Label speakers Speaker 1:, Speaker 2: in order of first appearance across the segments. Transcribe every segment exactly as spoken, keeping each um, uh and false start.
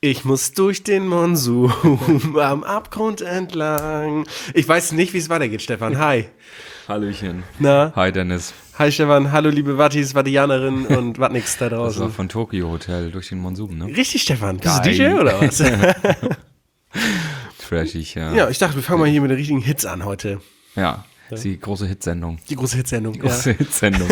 Speaker 1: Ich muss durch den Monsum am Abgrund entlang. Ich weiß nicht, wie es weitergeht, Stefan. Hi.
Speaker 2: Hallöchen.
Speaker 1: Na?
Speaker 2: Hi, Dennis.
Speaker 1: Hi, Stefan. Hallo, liebe Wattis, Wattianerinnen und Wattnix da draußen.
Speaker 2: Das war von Tokyo Hotel durch den Monsum, ne?
Speaker 1: Richtig, Stefan. Bist du D J oder was?
Speaker 2: Trashig, ja.
Speaker 1: Ja, ich dachte, wir fangen mal hier mit den richtigen Hits an heute.
Speaker 2: Ja, das ist die große Hitsendung.
Speaker 1: Die große Hitsendung.
Speaker 2: Die große ja. Hitsendung.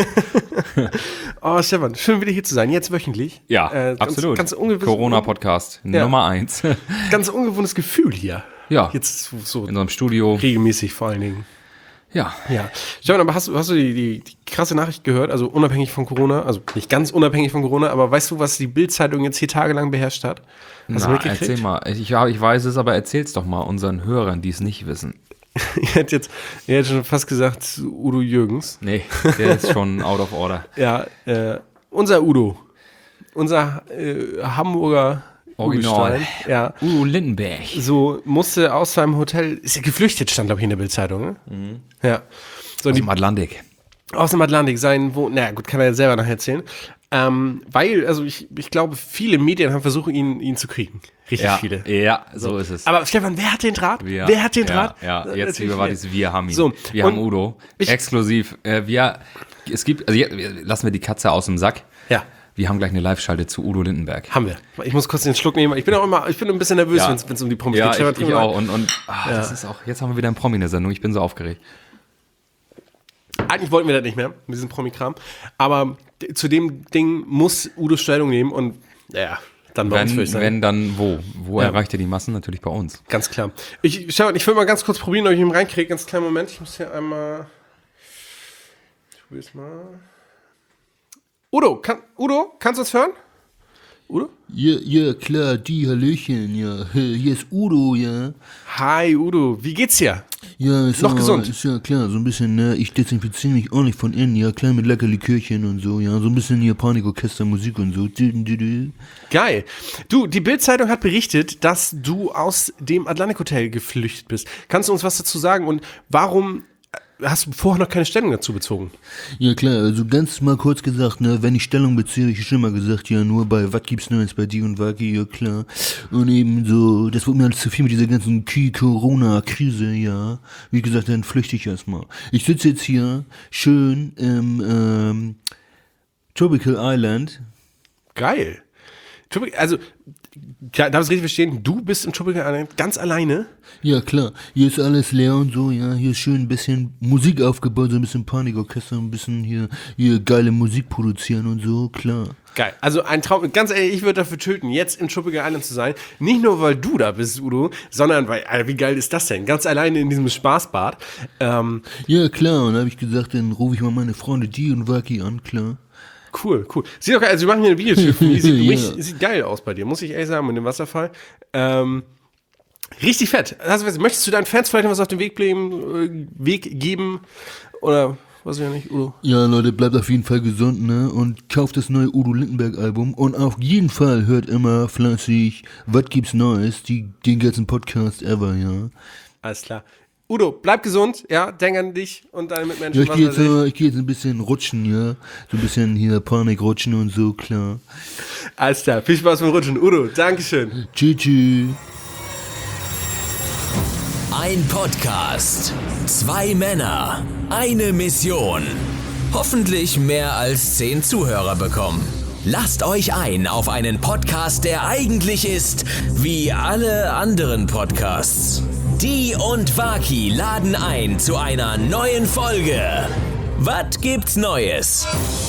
Speaker 1: Oh, Stefan, schön wieder hier zu sein. Jetzt wöchentlich.
Speaker 2: Ja,
Speaker 1: äh, ganz,
Speaker 2: absolut.
Speaker 1: Ganz
Speaker 2: Corona-Podcast
Speaker 1: ja.
Speaker 2: Nummer eins.
Speaker 1: Ganz ungewohntes Gefühl hier.
Speaker 2: Ja.
Speaker 1: Jetzt so
Speaker 2: in unserem Studio.
Speaker 1: Regelmäßig vor allen Dingen.
Speaker 2: Ja.
Speaker 1: Ja. Stefan, aber hast, hast du die, die, die krasse Nachricht gehört? Also unabhängig von Corona, also nicht ganz unabhängig von Corona, aber weißt du, was die Bild-Zeitung jetzt hier tagelang beherrscht hat? Hast
Speaker 2: Na, erzähl mal. Ich, ja, ich weiß es, aber erzähl's doch mal unseren Hörern, die es nicht wissen.
Speaker 1: Ich hätte jetzt, ich hätte schon fast gesagt Udo Jürgens.
Speaker 2: Nee, der ist schon out of order.
Speaker 1: Ja, äh, unser Udo. Unser äh, Hamburger
Speaker 2: Original.
Speaker 1: Ja.
Speaker 2: Udo Lindenberg.
Speaker 1: So musste aus seinem Hotel, ist ja geflüchtet, stand glaube ich in der Bildzeitung, ne? Mhm. Ja. So,
Speaker 2: aus
Speaker 1: die,
Speaker 2: dem Atlantik.
Speaker 1: Aus dem Atlantik, sein Wohn, na gut, kann er ja selber nachher erzählen. Ähm, weil, also ich, ich glaube, viele Medien haben versucht, ihn, ihn zu kriegen. Richtig
Speaker 2: ja,
Speaker 1: viele.
Speaker 2: Ja, so, so ist es.
Speaker 1: Aber Stefan, wer hat den Draht?
Speaker 2: Wir,
Speaker 1: wer hat den Draht?
Speaker 2: Ja, ja. Jetzt, liebe Wattis, wir haben ihn.
Speaker 1: So,
Speaker 2: wir haben Udo. Exklusiv. Äh, wir, es gibt, also jetzt, lassen wir die Katze aus dem Sack.
Speaker 1: Ja.
Speaker 2: Wir haben gleich eine Live-Schalte zu Udo Lindenberg.
Speaker 1: Haben wir. Ich muss kurz den Schluck nehmen. Ich bin auch immer, ich bin ein bisschen nervös, ja. wenn es um die Promis
Speaker 2: ja,
Speaker 1: geht.
Speaker 2: Ja, ich, ich auch. Und, und ach,
Speaker 1: ja.
Speaker 2: das ist auch, jetzt haben wir wieder ein Promi in der Sendung. Ich bin so aufgeregt.
Speaker 1: Eigentlich wollten wir das nicht mehr, mit diesem Promi-Kram. Aber zu dem Ding muss Udo Stellung nehmen und ja, dann bei
Speaker 2: wenn,
Speaker 1: uns, würde ich sagen.
Speaker 2: Wenn, dann wo? Wo
Speaker 1: ja.
Speaker 2: erreicht er die Massen? Natürlich bei uns.
Speaker 1: Ganz klar. Ich, schau, ich will mal ganz kurz probieren, ob ich ihn reinkriege. Ganz kleinen Moment. Ich muss hier einmal... Ich probiere es mal... Udo, kann, Udo, kannst du uns hören? Udo?
Speaker 3: Ja, ja, klar, die Hallöchen, ja. Hier ist Udo, ja.
Speaker 1: Hi, Udo. Wie geht's dir?
Speaker 3: Ja, ist
Speaker 1: noch
Speaker 3: auch,
Speaker 1: gesund.
Speaker 3: Ist ja klar, so ein bisschen, ne, ich desinfiziere mich ordentlich von innen, ja, klar mit lecker Likörchen und so, ja, so ein bisschen hier Panikorchester, Musik und so.
Speaker 1: Geil. Du, die Bild-Zeitung hat berichtet, dass du aus dem Atlantik Hotel geflüchtet bist. Kannst du uns was dazu sagen und warum hast du vorher noch keine Stellung dazu bezogen?
Speaker 3: Ja klar, also ganz mal kurz gesagt, ne, wenn ich Stellung beziehe, ich schon mal gesagt, ja, nur bei was gibt's Neues bei dir und Waki, ja klar. Und eben so, das wurde mir alles zu viel mit dieser ganzen Corona-Krise, ja. Wie gesagt, dann flüchte ich erstmal. Ich sitze jetzt hier schön im ähm, Tropical Island.
Speaker 1: Geil. Also, darf ich es richtig verstehen? Du bist im Tropical Island ganz alleine?
Speaker 3: Ja, klar. Hier ist alles leer und so, ja. Hier ist schön ein bisschen Musik aufgebaut, so ein bisschen Panikorchester, ein bisschen hier, hier geile Musik produzieren und so, klar.
Speaker 1: Geil. Also ein Traum. Ganz ehrlich, ich würde dafür töten, jetzt im Tropical Island zu sein. Nicht nur, weil du da bist, Udo, sondern weil, Alter, wie geil ist das denn? Ganz alleine in diesem Spaßbad. Ähm,
Speaker 3: ja, klar. Und da habe ich gesagt, dann rufe ich mal meine Freunde Die und Waki an, klar.
Speaker 1: Cool, cool. Sieht doch geil, also wir machen hier ein Video zu. Sieht, ja. mich, sieht geil aus bei dir, muss ich ehrlich sagen, mit dem Wasserfall. Ähm, richtig fett. Also, möchtest du deinen Fans vielleicht noch was auf den Weg, bleiben, Weg geben? Oder weiß ich ja nicht, Udo?
Speaker 3: Ja, Leute, bleibt auf jeden Fall gesund, ne? Und kauft das neue Udo Lindenberg Album. Und auf jeden Fall hört immer fleißig, was gibt's Neues? Die, den ganzen Podcast ever, ja.
Speaker 1: Alles klar. Udo, bleib gesund, ja, denk an dich und deine Mitmenschen.
Speaker 3: Ja, ich gehe jetzt, äh, geh jetzt ein bisschen rutschen, ja, so ein bisschen hier Panik rutschen und so, klar.
Speaker 1: Alles klar, viel Spaß beim Rutschen. Udo, Dankeschön.
Speaker 3: Tschüss, tschüss.
Speaker 4: Ein Podcast, zwei Männer, eine Mission. Hoffentlich mehr als zehn Zuhörer bekommen. Lasst euch ein auf einen Podcast, der eigentlich ist wie alle anderen Podcasts. Die und Waki laden ein zu einer neuen Folge. Was gibt's Neues?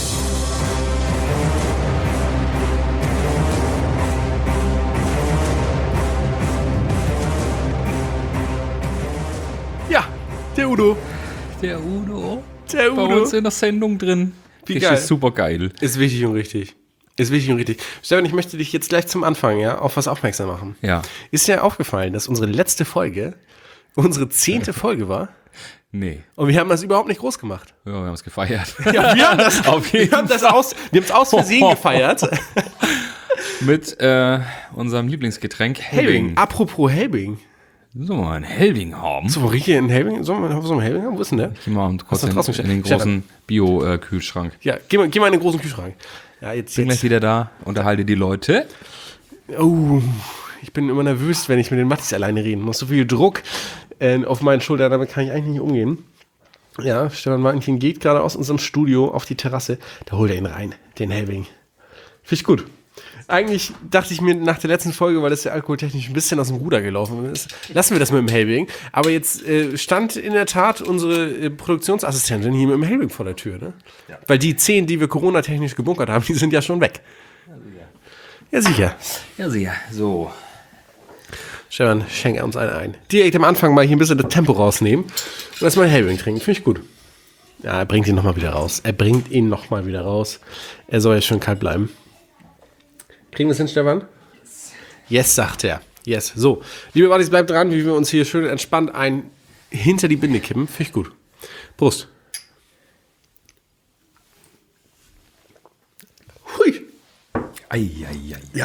Speaker 1: Ja, der Udo.
Speaker 2: Der Udo.
Speaker 1: Der Udo.
Speaker 2: Bei uns in der Sendung drin.
Speaker 1: Wie
Speaker 2: das
Speaker 1: geil.
Speaker 2: Ist super geil.
Speaker 1: Ist wichtig und richtig. Ist wichtig und richtig. Stefan, ich möchte dich jetzt gleich zum Anfang, ja, auf was aufmerksam machen.
Speaker 2: Ja.
Speaker 1: Ist dir aufgefallen, dass unsere letzte Folge unsere zehnte Folge war?
Speaker 2: Nee.
Speaker 1: Und wir haben das überhaupt nicht groß gemacht.
Speaker 2: Ja, wir haben es gefeiert.
Speaker 1: Ja, wir haben das,
Speaker 2: Auf jeden
Speaker 1: wir haben das aus, wir haben es aus Versehen gefeiert.
Speaker 2: Mit äh, unserem Lieblingsgetränk Helbing.
Speaker 1: Helbing. Apropos Helbing.
Speaker 2: Sollen wir mal einen Helbing haben?
Speaker 1: So, richtig in Helbing? Sollen wir so einen Helbing haben? Wo ist denn der?
Speaker 2: Geh mal kurz
Speaker 1: Hast du
Speaker 2: in,
Speaker 1: draußen
Speaker 2: in den
Speaker 1: gestellt?
Speaker 2: großen Bio-Kühlschrank.
Speaker 1: Ja, geh mal, geh mal in den großen Kühlschrank. Ja, jetzt,
Speaker 2: Bin
Speaker 1: jetzt.
Speaker 2: gleich wieder da, unterhalte die Leute.
Speaker 1: Oh, ich bin immer nervös, wenn ich mit den Mattis alleine reden muss. So viel Druck äh, auf meinen Schultern, damit kann ich eigentlich nicht umgehen. Ja, Stefan Martin geht gerade aus unserem Studio auf die Terrasse. Da holt er ihn rein, den Helbing. Finde ich gut. Eigentlich dachte ich mir nach der letzten Folge, weil das ja alkoholtechnisch ein bisschen aus dem Ruder gelaufen ist, lassen wir das mit dem Helbing. Aber jetzt äh, stand in der Tat unsere äh, Produktionsassistentin hier mit dem Helbing vor der Tür. Ne? Ja. Weil die zehn, die wir Corona-technisch gebunkert haben, die sind ja schon weg. Ja, sicher.
Speaker 2: Ja, sicher. So.
Speaker 1: Stefan, schenk uns einen ein. Direkt am Anfang mal hier ein bisschen das Tempo rausnehmen und erstmal Helbing trinken. Finde ich gut. Ja, er bringt ihn nochmal wieder raus. Er bringt ihn nochmal wieder raus. Er soll ja schön kalt bleiben. Kriegen wir es hin, Stefan? Yes, sagt er. Yes. So, liebe Buddies, bleibt dran, wie wir uns hier schön entspannt ein hinter die Binde kippen. Finde ich gut. Prost. Hui.
Speaker 2: Eieiei.
Speaker 1: Ja.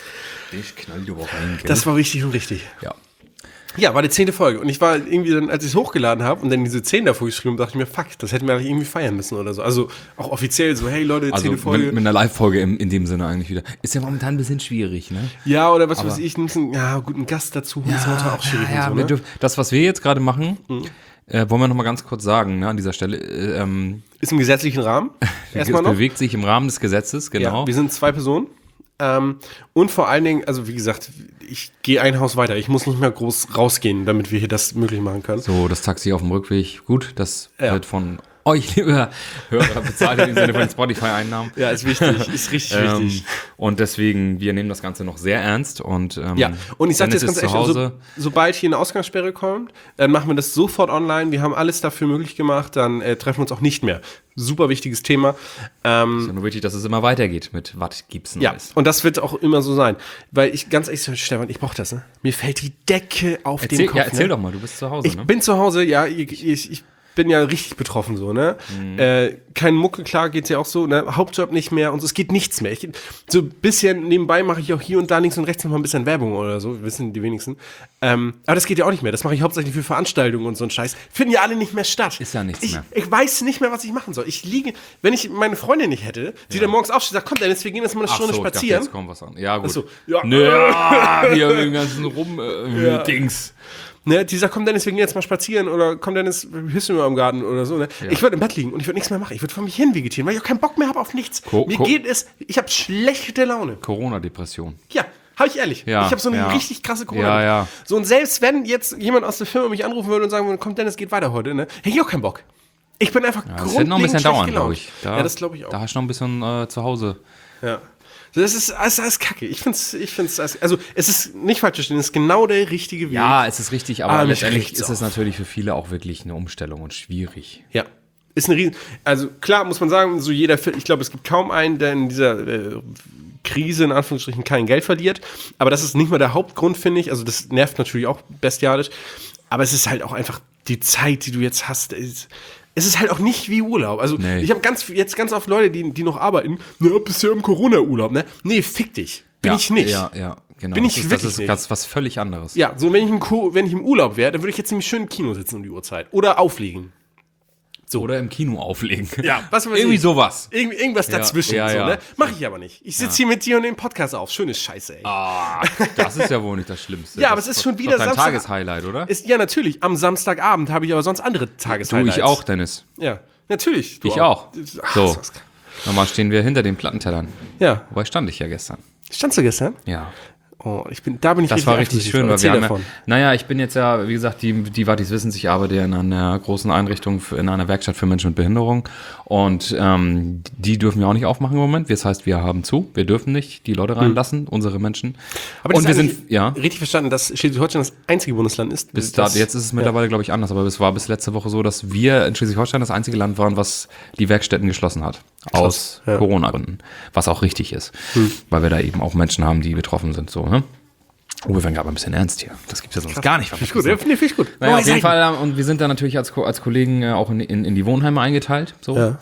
Speaker 2: Ich knall die Woche rein.
Speaker 1: Das war richtig und richtig.
Speaker 2: Ja.
Speaker 1: Ja, war die zehnte Folge. Und ich war irgendwie dann, als ich es hochgeladen habe und dann diese zehn davor geschrieben, dachte ich mir, fuck, das hätten wir eigentlich irgendwie feiern müssen oder so. Also auch offiziell so, hey Leute,
Speaker 2: Also
Speaker 1: zehnte Folge.
Speaker 2: mit, mit einer Live-Folge in, in dem Sinne eigentlich wieder. Ist ja momentan ein bisschen schwierig, ne?
Speaker 1: Ja, oder was weiß ich, ein bisschen, ja, guten Gast dazu, ja, ist manchmal auch schwierig.
Speaker 2: Ja, ja,
Speaker 1: und so,
Speaker 2: wir
Speaker 1: ne?
Speaker 2: dürfen, das, was wir jetzt gerade machen, mhm. äh, wollen wir noch mal ganz kurz sagen, ne, an dieser Stelle. Äh, ähm,
Speaker 1: ist im gesetzlichen Rahmen.
Speaker 2: Erstmal noch. Bewegt sich im Rahmen des Gesetzes, genau.
Speaker 1: Ja, wir sind zwei Personen. Ähm, und vor allen Dingen, also wie gesagt, ich gehe ein Haus weiter. Ich muss nicht mehr groß rausgehen, damit wir hier das möglich machen können.
Speaker 2: So, das Taxi auf dem Rückweg, gut, das ja. wird von euch, liebe Hörer, bezahlt im Sinne von Spotify-Einnahmen.
Speaker 1: Ja, ist wichtig, ist richtig
Speaker 2: ähm,
Speaker 1: wichtig.
Speaker 2: Und deswegen, wir nehmen das Ganze noch sehr ernst. Und, ähm,
Speaker 1: ja, und ich sage jetzt ganz ehrlich,
Speaker 2: so,
Speaker 1: sobald hier eine Ausgangssperre kommt, dann machen wir das sofort online. Wir haben alles dafür möglich gemacht, dann äh, treffen wir uns auch nicht mehr. Super wichtiges Thema. Ähm,
Speaker 2: ist ja nur wichtig, dass es immer weitergeht mit was gibt's Neues.
Speaker 1: Ja, und das wird auch immer so sein. Weil ich, ganz ehrlich, Stefan, ich brauche das, ne? Mir fällt die Decke auf
Speaker 2: erzähl,
Speaker 1: den Kopf.
Speaker 2: Ja, erzähl
Speaker 1: ne?
Speaker 2: doch mal, du bist zu Hause,
Speaker 1: ich
Speaker 2: ne?
Speaker 1: Ich bin zu Hause, ja, ich, ich, ich bin ja richtig betroffen so, ne? Mhm. Äh, kein Mucke, klar geht's ja auch so, ne? Hauptjob nicht mehr und so, es geht nichts mehr. Ich, so ein bisschen nebenbei mache ich auch hier und da links und rechts noch mal ein bisschen Werbung oder so, wissen die wenigsten. Ähm, aber das geht ja auch nicht mehr. Das mache ich hauptsächlich für Veranstaltungen und so ein Scheiß. Finden ja alle nicht mehr statt.
Speaker 2: Ist ja nichts
Speaker 1: ich,
Speaker 2: mehr.
Speaker 1: Ich weiß nicht mehr, was ich machen soll. Ich liege, wenn ich meine Freundin nicht hätte, die ja. dann morgens aufsteht und sagt, komm Dennis, wir gehen jetzt mal eine
Speaker 2: Ach
Speaker 1: Stunde
Speaker 2: so,
Speaker 1: spazieren.
Speaker 2: Ich dachte, jetzt kommt was an. Ja, gut.
Speaker 1: Ach so, ja.
Speaker 2: Nö, ja, hier mit dem ganzen Rum-Dings. Äh,
Speaker 1: ja. Ne, die sagt, komm Dennis, wir gehen jetzt mal spazieren oder komm Dennis, hissen wir im Garten oder so. Ne? Ja. Ich würde im Bett liegen und ich würde nichts mehr machen. Ich würde vor mich hin vegetieren, weil ich auch keinen Bock mehr habe auf nichts. Co- Mir Co- geht es, ich habe schlechte Laune.
Speaker 2: Corona-Depression.
Speaker 1: Ja, habe ich ehrlich.
Speaker 2: Ja,
Speaker 1: ich habe so eine
Speaker 2: ja.
Speaker 1: richtig krasse corona
Speaker 2: ja, ja.
Speaker 1: So, und selbst wenn jetzt jemand aus der Firma mich anrufen würde und sagen würde, komm Dennis, geht weiter heute, ne? Hätte ich auch keinen Bock. Ich bin einfach
Speaker 2: ja, das wird noch ein bisschen dauern, glaube ich.
Speaker 1: Da, ja, das glaube ich auch.
Speaker 2: Da hast du noch ein bisschen äh, zu Hause.
Speaker 1: Ja. Das ist alles, alles kacke. Ich finde es, ich find's, also es ist nicht falsch zu stehen, es ist genau der richtige Weg.
Speaker 2: Ja, es ist richtig, aber
Speaker 1: ah,
Speaker 2: letztendlich ist es natürlich für viele auch wirklich eine Umstellung und schwierig.
Speaker 1: Ja, ist eine riesen, also klar muss man sagen, so jeder, ich glaube, es gibt kaum einen, der in dieser äh, Krise in Anführungsstrichen kein Geld verliert, aber das ist nicht mal der Hauptgrund, finde ich, also das nervt natürlich auch bestialisch, aber es ist halt auch einfach die Zeit, die du jetzt hast, ist, es ist halt auch nicht wie Urlaub. Also nee. Ich habe ganz jetzt ganz oft Leute, die, die noch arbeiten, ne, bist du im Corona-Urlaub, ne? Nee, fick dich. Bin
Speaker 2: ja,
Speaker 1: ich nicht.
Speaker 2: Ja, ja, genau.
Speaker 1: Bin ich
Speaker 2: das ist,
Speaker 1: wirklich
Speaker 2: das ist
Speaker 1: nicht.
Speaker 2: ganz was völlig anderes.
Speaker 1: Ja, so wenn ich im, Co- wenn ich im Urlaub wäre, dann würde ich jetzt nämlich schön im Kino sitzen um die Uhrzeit. Oder auflegen.
Speaker 2: So. Oder im Kino auflegen.
Speaker 1: Ja, was weiß
Speaker 2: Irgendwie
Speaker 1: ich.
Speaker 2: sowas.
Speaker 1: Irgend, irgendwas
Speaker 2: ja,
Speaker 1: dazwischen.
Speaker 2: ja,
Speaker 1: so,
Speaker 2: ja.
Speaker 1: Ne? Mach ich aber nicht. Ich sitze ja. hier mit dir und den Podcast auf. Schöne Scheiße, ey.
Speaker 2: Ah, das ist ja wohl nicht das Schlimmste.
Speaker 1: Ja, aber
Speaker 2: das
Speaker 1: es ist schon wieder
Speaker 2: dein
Speaker 1: Samstag.
Speaker 2: Tageshighlight, oder?
Speaker 1: Ist, ja, natürlich. Am Samstagabend habe ich aber sonst andere Tageshighlights.
Speaker 2: Du, ich auch, Dennis.
Speaker 1: Ja, natürlich.
Speaker 2: Du ich auch. auch.
Speaker 1: Ach,
Speaker 2: so. Nochmal stehen wir hinter den Plattentellern.
Speaker 1: Ja.
Speaker 2: Wobei stand ich ja gestern.
Speaker 1: Standst du gestern?
Speaker 2: Ja.
Speaker 1: Oh, ich bin, da bin ich
Speaker 2: das
Speaker 1: richtig
Speaker 2: war richtig schön, weil wir haben ja,
Speaker 1: davon.
Speaker 2: naja, ich bin jetzt ja, wie gesagt, die, die Wattis wissen, ich arbeite ja in einer großen Einrichtung, für, in einer Werkstatt für Menschen mit Behinderung und ähm, die dürfen wir auch nicht aufmachen im Moment, das heißt, wir haben zu, wir dürfen nicht die Leute reinlassen, mhm. unsere Menschen.
Speaker 1: Aber das
Speaker 2: und
Speaker 1: ist
Speaker 2: wir sind, ja.
Speaker 1: richtig verstanden, dass Schleswig-Holstein das einzige Bundesland ist.
Speaker 2: Bis da, jetzt ist es mittlerweile, ja. glaube ich, anders, aber es war bis letzte Woche so, dass wir in Schleswig-Holstein das einzige Land waren, was die Werkstätten geschlossen hat. Krass, aus ja. Corona-Gründen, was auch richtig ist, mhm. weil wir da eben auch Menschen haben, die betroffen sind, so, ne? Oh, wir werden gerade ein bisschen ernst hier. Das gibt es ja sonst Krass. gar nicht.
Speaker 1: Finde ich gut, ja, finde ich gut.
Speaker 2: Naja, auf jeden Fall, und wir sind da natürlich als, als Kollegen auch in, in, in die Wohnheime eingeteilt. So.
Speaker 1: Ja.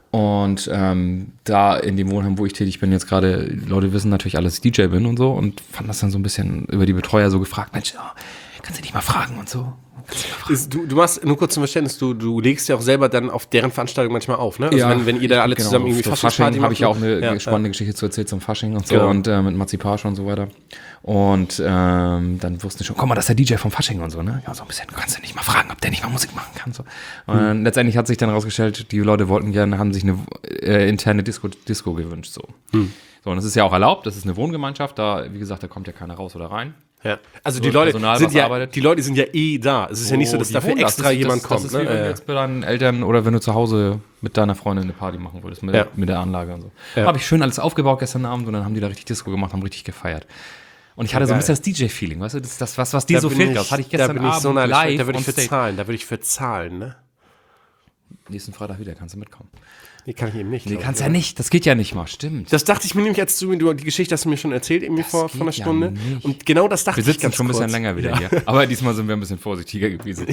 Speaker 2: Und ähm, da in dem Wohnheim, wo ich tätig bin, jetzt gerade, Leute wissen natürlich alle, dass ich D J bin und so und fanden das dann so ein bisschen über die Betreuer so gefragt, Mensch, oh, kannst du dich mal fragen und so,
Speaker 1: Ist, du, du machst, nur kurz zum Verständnis, du, du legst ja auch selber dann auf deren Veranstaltung manchmal auf, ne? Also
Speaker 2: Ja,
Speaker 1: wenn, wenn ihr da alle
Speaker 2: genau,
Speaker 1: zusammen irgendwie
Speaker 2: für
Speaker 1: Faschingsparty
Speaker 2: Fasching habe ich ja auch eine
Speaker 1: ja,
Speaker 2: spannende ja. Geschichte zu erzählen zum Fasching und so
Speaker 1: Genau.
Speaker 2: und äh, mit Mazipage und so weiter. Und ähm, dann wussten die schon, guck mal, das ist der D J vom Fasching und so, ne? Ja, so ein bisschen, du kannst ja nicht mal fragen, ob der nicht mal Musik machen kann. So. Und hm. letztendlich hat sich dann rausgestellt, die Leute wollten gerne, haben sich eine äh, interne Disco, Disco gewünscht. So. Hm. so, und das ist ja auch erlaubt, das ist eine Wohngemeinschaft, da, wie gesagt, da kommt ja keiner raus oder rein.
Speaker 1: Ja. Also
Speaker 2: So
Speaker 1: die Leute,
Speaker 2: Personal,
Speaker 1: sind
Speaker 2: was
Speaker 1: ja,
Speaker 2: arbeitet.
Speaker 1: die Leute sind ja eh da. Es ist ja nicht so, dass
Speaker 2: die
Speaker 1: dafür
Speaker 2: wohnen da.
Speaker 1: extra
Speaker 2: das ist,
Speaker 1: jemand
Speaker 2: das,
Speaker 1: kommt.
Speaker 2: Das ist
Speaker 1: ne?
Speaker 2: wie wenn
Speaker 1: ja.
Speaker 2: du jetzt bei deinen Eltern oder wenn du zu Hause mit deiner Freundin eine Party machen würdest, mit,
Speaker 1: Ja.
Speaker 2: mit der Anlage und so.
Speaker 1: Ja.
Speaker 2: Habe ich schön alles aufgebaut gestern Abend und dann haben die da richtig Disco gemacht, haben richtig gefeiert. Und ich hatte so ein
Speaker 1: geil.
Speaker 2: bisschen das D J-Feeling, weißt du, das ist das, was, was dir
Speaker 1: Da
Speaker 2: so
Speaker 1: bin
Speaker 2: fehlt.
Speaker 1: ich-
Speaker 2: Das hatte ich
Speaker 1: da
Speaker 2: gestern
Speaker 1: bin ich
Speaker 2: Abend
Speaker 1: so neidisch.
Speaker 2: live
Speaker 1: Da würde ich
Speaker 2: on
Speaker 1: für
Speaker 2: stage.
Speaker 1: zahlen, da würde ich für zahlen, ne?
Speaker 2: Nächsten Freitag wieder, kannst du mitkommen.
Speaker 1: Nee, kann ich eben nicht.
Speaker 2: Nee,
Speaker 1: glaub
Speaker 2: kannst
Speaker 1: ich,
Speaker 2: ja nicht, das geht ja nicht mal, stimmt.
Speaker 1: Das dachte ich mir nämlich, als du, du die Geschichte hast du mir schon erzählt, irgendwie
Speaker 2: Das
Speaker 1: vor,
Speaker 2: geht
Speaker 1: vor einer
Speaker 2: ja
Speaker 1: Stunde.
Speaker 2: nicht.
Speaker 1: Und genau das dachte
Speaker 2: Wir
Speaker 1: ich
Speaker 2: sitzen
Speaker 1: ganz
Speaker 2: schon ein bisschen
Speaker 1: kurz.
Speaker 2: länger wieder
Speaker 1: Ja.
Speaker 2: hier. Aber diesmal sind wir ein bisschen vorsichtiger gewesen.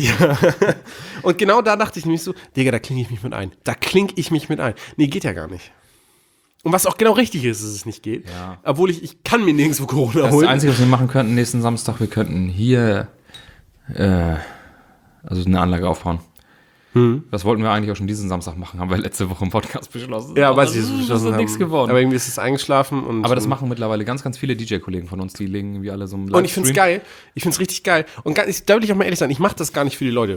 Speaker 1: Und genau da dachte ich nämlich so, Digga, da klinge ich mich mit ein. Da klinge ich mich mit ein. Nee, geht ja gar nicht. Und was auch genau richtig ist, dass es nicht geht.
Speaker 2: Ja.
Speaker 1: Obwohl ich, ich kann mir nirgendwo Corona
Speaker 2: Das, das
Speaker 1: holen.
Speaker 2: Einzige, was wir machen könnten nächsten Samstag, wir könnten hier äh, also eine Anlage aufbauen.
Speaker 1: Hm.
Speaker 2: Das wollten wir eigentlich auch schon diesen Samstag machen, haben wir letzte Woche im Podcast beschlossen.
Speaker 1: Ja,
Speaker 2: Aber
Speaker 1: weiß ich,
Speaker 2: das
Speaker 1: dass wir
Speaker 2: ist,
Speaker 1: beschlossen
Speaker 2: das ist
Speaker 1: haben.
Speaker 2: nichts geworden.
Speaker 1: Aber irgendwie ist es eingeschlafen. Und,
Speaker 2: Aber das machen mittlerweile ganz, ganz viele D J-Kollegen von uns, die legen irgendwie alle so einen
Speaker 1: Und ich find's
Speaker 2: Livestream.
Speaker 1: geil. Ich find's richtig geil. Und gar, ich, da will ich auch mal ehrlich sein, ich mach das gar nicht für die Leute.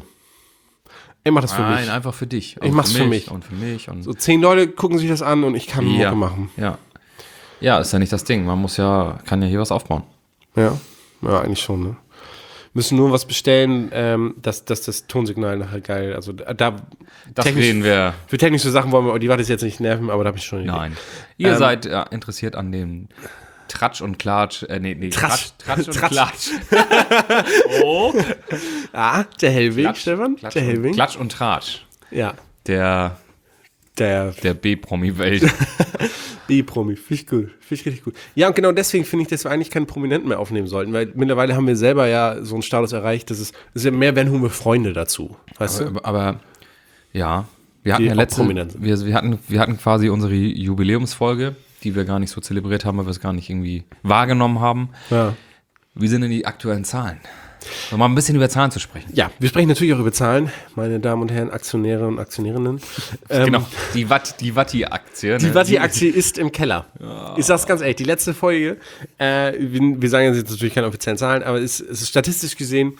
Speaker 1: Ich mach das für
Speaker 2: Nein,
Speaker 1: mich.
Speaker 2: einfach für dich.
Speaker 1: Ich mach's für mich.
Speaker 2: Und für mich. Und
Speaker 1: So zehn Leute gucken sich das an und ich kann
Speaker 2: ja,
Speaker 1: Mucke machen.
Speaker 2: ja. Ja, ist ja nicht das Ding. Man muss ja, kann ja hier was aufbauen.
Speaker 1: Ja, ja, eigentlich schon, ne? Müssen nur was bestellen, ähm, dass, dass das Tonsignal nachher geil, also da,
Speaker 2: Das
Speaker 1: technisch-
Speaker 2: reden wir.
Speaker 1: für technische Sachen wollen wir, die war das jetzt nicht nerven, aber da habe ich schon eine Idee.
Speaker 2: Nein. Ihr
Speaker 1: Ähm,
Speaker 2: seid ja, interessiert an dem Tratsch und Klatsch, äh, nee, nee,
Speaker 1: Tratsch.
Speaker 2: Tratsch, Tratsch und
Speaker 1: Tratsch.
Speaker 2: Klatsch. oh.
Speaker 1: Ah, der Hellweg,
Speaker 2: Klatsch,
Speaker 1: Stefan,
Speaker 2: Klatsch
Speaker 1: der
Speaker 2: und,
Speaker 1: Hellweg.
Speaker 2: Klatsch und Tratsch.
Speaker 1: Ja,
Speaker 2: Der,
Speaker 1: der
Speaker 2: der B-Promi-Welt.
Speaker 1: B-Promi, finde ich gut, finde ich richtig gut. Ja, und genau deswegen finde ich, dass wir eigentlich keine Prominenten mehr aufnehmen sollten, weil mittlerweile haben wir selber ja so einen Status erreicht, dass es, es ist ja mehr, wenn wir Freunde dazu, weißt du?
Speaker 2: aber, aber ja, wir hatten
Speaker 1: Die
Speaker 2: ja
Speaker 1: auch
Speaker 2: letzte,
Speaker 1: prominent sind.
Speaker 2: wir, wir, hatten, wir hatten quasi unsere Jubiläumsfolge, die wir gar nicht so zelebriert haben, weil wir es gar nicht irgendwie wahrgenommen haben.
Speaker 1: Ja.
Speaker 2: Wie sind denn die aktuellen Zahlen? Um mal ein bisschen über Zahlen zu sprechen.
Speaker 1: Ja, wir sprechen natürlich auch über Zahlen, meine Damen und Herren, Aktionäre und Aktionärinnen. Ähm,
Speaker 2: Genau, die Watt, die Watti-Aktie.
Speaker 1: Die
Speaker 2: ne?
Speaker 1: Watti-Aktie ist im Keller. Ich sag's ganz ehrlich, die letzte Folge, äh, wir, wir sagen jetzt natürlich keine offiziellen Zahlen, aber es, es ist statistisch gesehen,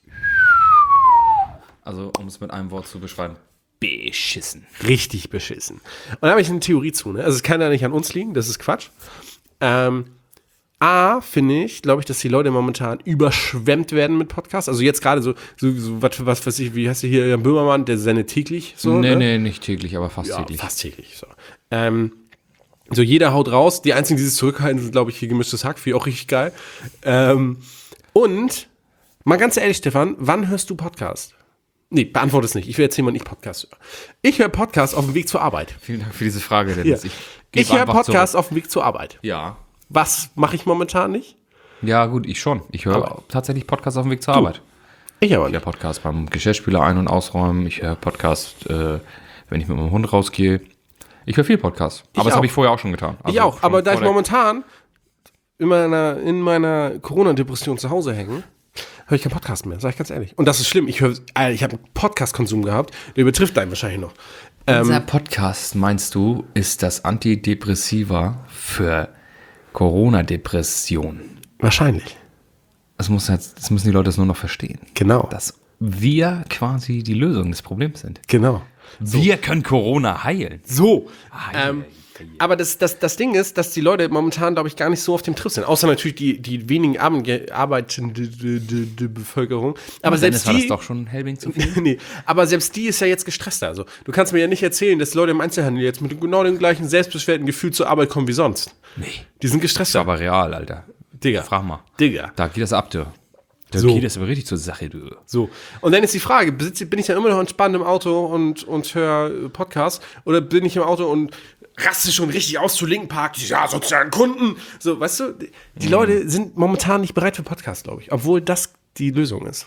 Speaker 2: Also, um es mit einem Wort zu beschreiben, beschissen.
Speaker 1: richtig beschissen. Und da habe ich eine Theorie zu, ne? Also es kann ja nicht an uns liegen, das ist Quatsch. Ähm, A, finde ich, glaube ich, dass die Leute momentan überschwemmt werden mit Podcasts. Also jetzt gerade so, so, so was, was weiß ich, wie heißt der hier, Jan Böhmermann, der sendet täglich so.
Speaker 2: nee,
Speaker 1: ne?
Speaker 2: nee, nicht täglich, aber fast
Speaker 1: Ja,
Speaker 2: täglich.
Speaker 1: fast täglich. So. Ähm, so jeder haut raus. Die einzigen, die sich zurückhalten, sind, glaube ich, hier gemischtes Hack. Finde ich auch richtig geil. Ähm, und, mal ganz ehrlich, Stefan, wann hörst du Podcast? Nee, beantworte es nicht. Ich will erzählen, wann ich Podcast höre. Ich höre Podcast auf dem Weg zur Arbeit.
Speaker 2: Vielen Dank für diese Frage, Dennis.
Speaker 1: Ja.
Speaker 2: Ich, gebe
Speaker 1: Ich höre
Speaker 2: einfach
Speaker 1: Podcast
Speaker 2: zurück.
Speaker 1: auf dem Weg zur Arbeit.
Speaker 2: Ja.
Speaker 1: Was mache ich momentan nicht?
Speaker 2: Ja, gut, ich schon. Ich höre
Speaker 1: Aber-
Speaker 2: tatsächlich Podcasts auf dem Weg zur Arbeit.
Speaker 1: Ich aber
Speaker 2: Ich höre
Speaker 1: nicht.
Speaker 2: Podcast beim Geschirrspüler ein- und ausräumen. Ich höre Podcast, äh, wenn ich mit meinem Hund rausgehe. Ich höre viel Podcast. Aber das
Speaker 1: auch.
Speaker 2: habe ich vorher auch schon getan. Also
Speaker 1: Ich auch.
Speaker 2: schon
Speaker 1: Aber da
Speaker 2: vor
Speaker 1: ich
Speaker 2: der-
Speaker 1: momentan in meiner, in meiner Corona-Depression zu Hause hänge, höre ich keinen Podcast mehr, sag ich ganz ehrlich. Und das ist schlimm. Ich höre, Alter, ich habe einen Podcast-Konsum gehabt, der übertrifft einen wahrscheinlich noch.
Speaker 2: Unser Podcast, meinst du, ist das Antidepressiva für Corona-Depression?
Speaker 1: Wahrscheinlich.
Speaker 2: Das, muss jetzt, das müssen die Leute jetzt nur noch verstehen.
Speaker 1: Genau.
Speaker 2: Dass wir quasi die Lösung des Problems sind.
Speaker 1: Genau.
Speaker 2: Wir können Corona heilen.
Speaker 1: So.
Speaker 2: Ah,
Speaker 1: ähm, aber das, das, das Ding ist, dass die Leute momentan, glaube ich, gar nicht so auf dem Triff sind. Außer natürlich die, die wenigen Abend- arbeitende die, die, die Bevölkerung. Aber
Speaker 2: Dennis,
Speaker 1: selbst
Speaker 2: war das
Speaker 1: die.
Speaker 2: doch schon Helbing zu viel?
Speaker 1: Nee, aber selbst die ist ja jetzt gestresster. Also, du kannst mir ja nicht erzählen, dass die Leute im Einzelhandel jetzt mit genau dem gleichen selbstbeschwerten Gefühl zur Arbeit kommen wie sonst.
Speaker 2: Nee.
Speaker 1: Die sind
Speaker 2: Das ist
Speaker 1: gestresster.
Speaker 2: aber real, Alter.
Speaker 1: Digga.
Speaker 2: Frag mal.
Speaker 1: Digga.
Speaker 2: Da geht das ab, du. Da
Speaker 1: So.
Speaker 2: geht das aber richtig zur Sache, du.
Speaker 1: So. Und dann ist die Frage, besitze- bin ich dann immer noch entspannt im Auto und, und höre Podcasts? Oder bin ich im Auto und raste schon richtig aus zu Linken Park? Ja, sozusagen Kunden. So, weißt du, die
Speaker 2: Mhm.
Speaker 1: Leute sind momentan nicht bereit für Podcasts, glaube ich. Obwohl das die Lösung ist.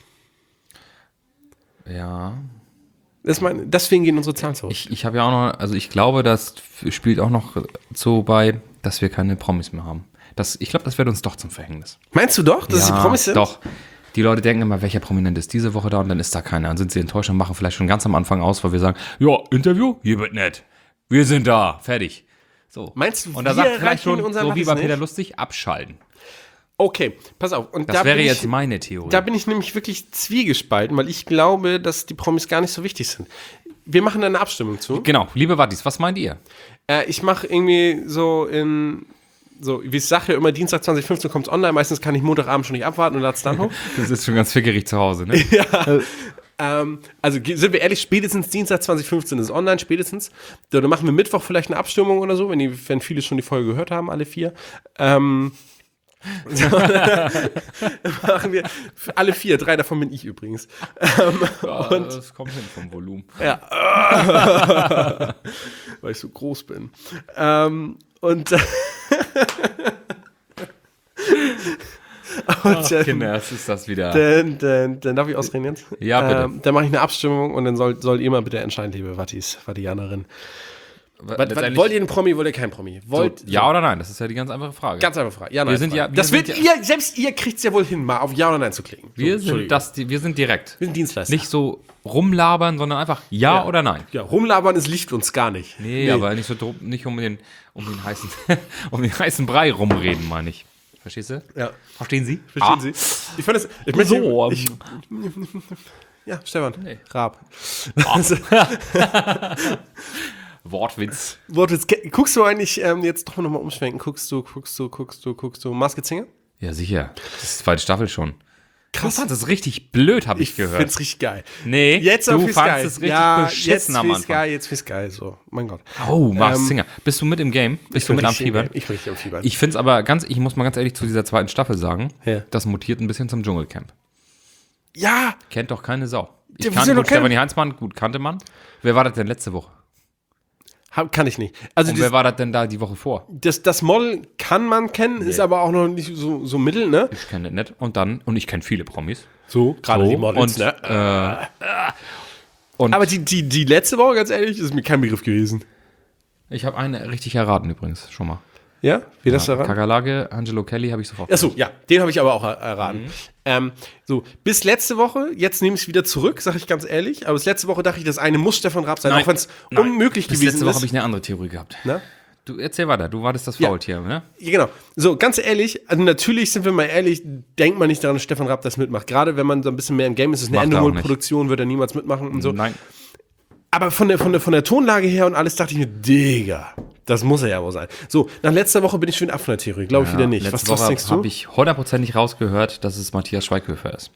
Speaker 2: Ja.
Speaker 1: Das mein, deswegen gehen unsere Zahlen zurück.
Speaker 2: Ich, ich habe ja auch noch, also ich glaube, das spielt auch noch so bei, dass wir keine Promis mehr haben. Das, ich glaube, das wird uns doch zum Verhängnis.
Speaker 1: Meinst du doch, dass es die Promis sind?
Speaker 2: Doch. Die Leute denken immer, welcher Prominent ist diese Woche da und dann ist da keiner. Dann sind sie enttäuscht und machen vielleicht schon ganz am Anfang aus, weil wir sagen, ja, Interview, hier wird nett. Wir sind da, fertig. So.
Speaker 1: Meinst du,
Speaker 2: und da
Speaker 1: wir
Speaker 2: sagt vielleicht
Speaker 1: erreichen
Speaker 2: schon,
Speaker 1: unseren
Speaker 2: so wie
Speaker 1: Wattis
Speaker 2: bei Peter
Speaker 1: nicht?
Speaker 2: Lustig, abschalten.
Speaker 1: Okay, pass auf. Und
Speaker 2: Das
Speaker 1: da
Speaker 2: wäre
Speaker 1: bin
Speaker 2: jetzt
Speaker 1: ich,
Speaker 2: meine Theorie.
Speaker 1: Da bin ich nämlich wirklich zwiegespalten, weil ich glaube, dass die Promis gar nicht so wichtig sind. Wir machen da eine Abstimmung zu.
Speaker 2: Genau, liebe Wattis, was meint ihr?
Speaker 1: Äh, ich mache irgendwie so in, so wie ich sage, immer Dienstag zwanzig fünfzehn kommt es online. Meistens kann ich Montagabend schon nicht abwarten und lade es dann hoch.
Speaker 2: Das ist schon ganz fickerig zu Hause, ne?
Speaker 1: Ähm, also ge- sind wir ehrlich, spätestens Dienstag zwanzig fünfzehn ist online, spätestens. So, dann machen wir Mittwoch vielleicht eine Abstimmung oder so, wenn, die, wenn viele schon die Folge gehört haben, alle vier. Ähm, so, machen wir für alle vier, drei davon bin ich übrigens. Ähm, und,
Speaker 2: das kommt hin vom Volumen.
Speaker 1: ja. Weil ich so groß bin. Ähm, und und dann,
Speaker 2: Kinder, es ist das wieder.
Speaker 1: dann, dann, dann darf ich ausreden jetzt?
Speaker 2: Ja, bitte.
Speaker 1: Ähm, dann mache ich eine Abstimmung und dann soll, soll ihr mal bitte entscheiden, liebe Wattis, Wattianerin. Was, was,
Speaker 2: Letztendlich-
Speaker 1: wollt ihr einen Promi, wollt ihr keinen Promi? Wollt,
Speaker 2: so, ja oder nein? Das ist ja die ganz einfache Frage.
Speaker 1: Ganz einfach Frage. Ja, nein,
Speaker 2: Wir sind
Speaker 1: Frage.
Speaker 2: ja- wir
Speaker 1: das
Speaker 2: sind
Speaker 1: wird
Speaker 2: ja-
Speaker 1: ihr, selbst ihr kriegt es ja wohl hin, mal auf Ja oder Nein zu klicken. So,
Speaker 2: wir,
Speaker 1: Entschuldigung.
Speaker 2: sind das, die- wir sind direkt.
Speaker 1: wir sind Dienstleister.
Speaker 2: Nicht so rumlabern, sondern einfach ja,
Speaker 1: Ja.
Speaker 2: oder nein.
Speaker 1: Ja, rumlabern, es liegt uns gar nicht.
Speaker 2: Nee, aber nicht so drum- nicht um den, um den heißen, um den heißen Brei rumreden, meine ich. Verstehst du?
Speaker 1: Ja.
Speaker 2: Verstehen Sie?
Speaker 1: Verstehen
Speaker 2: Ah.
Speaker 1: Sie? Ich fand das. Ich möchte,
Speaker 2: So,
Speaker 1: ich, ja, Stefan.
Speaker 2: Nee.
Speaker 1: Raab. Also,
Speaker 2: Wortwitz.
Speaker 1: Wortwitz, ke- guckst du eigentlich, ähm, jetzt doch nochmal umschwenken, guckst du, guckst du, guckst du, guckst du Maske Zinger?
Speaker 2: Ja, sicher. Das ist die zweite Staffel schon.
Speaker 1: Krass.
Speaker 2: Du fandest es richtig blöd, habe ich,
Speaker 1: Ich
Speaker 2: gehört.
Speaker 1: find's richtig geil.
Speaker 2: Nee,
Speaker 1: jetzt
Speaker 2: du
Speaker 1: auch find's
Speaker 2: fandst
Speaker 1: geil.
Speaker 2: es richtig
Speaker 1: ja,
Speaker 2: beschissen
Speaker 1: jetzt
Speaker 2: am
Speaker 1: find's
Speaker 2: Anfang.
Speaker 1: geil, jetzt find's geil, so, mein Gott.
Speaker 2: Oh, Max
Speaker 1: Ähm,
Speaker 2: Singer. Bist du mit im Game? Bist du mit am
Speaker 1: richtig
Speaker 2: Fieber?
Speaker 1: geil. Ich bin richtig am Fieber.
Speaker 2: Ich finde es aber ganz, ich muss mal ganz ehrlich zu dieser zweiten Staffel sagen,
Speaker 1: Ja.
Speaker 2: das mutiert ein bisschen zum Dschungelcamp.
Speaker 1: ja,
Speaker 2: Kennt doch keine Sau. Ich
Speaker 1: Ja, wir
Speaker 2: kannte
Speaker 1: sind doch
Speaker 2: gut
Speaker 1: keine-
Speaker 2: Stefanie Heinzmann, gut kannte man. Wer war das denn letzte Woche?
Speaker 1: hab, kann ich nicht. Also
Speaker 2: Und
Speaker 1: das,
Speaker 2: wer war das denn da die Woche vor?
Speaker 1: das, das Model kann man kennen, ist aber auch noch nicht so, so mittel, ne?
Speaker 2: Ich kenne das nicht. Und dann, und ich kenne viele Promis.
Speaker 1: So, gerade
Speaker 2: So,
Speaker 1: die Models,
Speaker 2: und,
Speaker 1: ne?
Speaker 2: Äh, und
Speaker 1: Aber die, die, die letzte Woche, ganz ehrlich, ist mir kein Begriff gewesen.
Speaker 2: ich habe einen richtig erraten übrigens schon mal.
Speaker 1: Ja? Wie das daran?
Speaker 2: Kakerlake, Angelo Kelly habe ich sofort.
Speaker 1: Achso, ja, den habe ich aber auch er- erraten.
Speaker 2: Mhm.
Speaker 1: Ähm, so, bis letzte Woche, jetzt nehme ich es wieder zurück, sage ich ganz ehrlich, aber bis letzte Woche dachte ich, das eine muss Stefan Raab sein,
Speaker 2: Nein.
Speaker 1: auch wenn es
Speaker 2: Nein.
Speaker 1: unmöglich
Speaker 2: Bis
Speaker 1: gewesen
Speaker 2: letzte Woche
Speaker 1: ist.
Speaker 2: habe ich eine andere Theorie gehabt.
Speaker 1: Na?
Speaker 2: Du erzähl weiter, du wartest das
Speaker 1: Ja.
Speaker 2: Faultier, ne?
Speaker 1: Ja, genau. So, ganz ehrlich, also natürlich sind wir mal ehrlich, denkt man nicht daran, dass Stefan Raab das mitmacht. Gerade wenn man so ein bisschen mehr im Game ist, es ist eine
Speaker 2: Macht er auch
Speaker 1: Endemol-Produktion, wird er niemals mitmachen und so.
Speaker 2: Nein.
Speaker 1: Aber von der, von, der, von der Tonlage her und alles dachte ich mir, Digga, das muss er ja wohl sein. So, nach letzter Woche bin ich schon ab von der Theorie, glaube ich wieder nicht.
Speaker 2: Letzte
Speaker 1: Was, was denkst
Speaker 2: Woche
Speaker 1: du?
Speaker 2: habe ich hundertprozentig rausgehört, dass es Matthias Schweighöfer ist.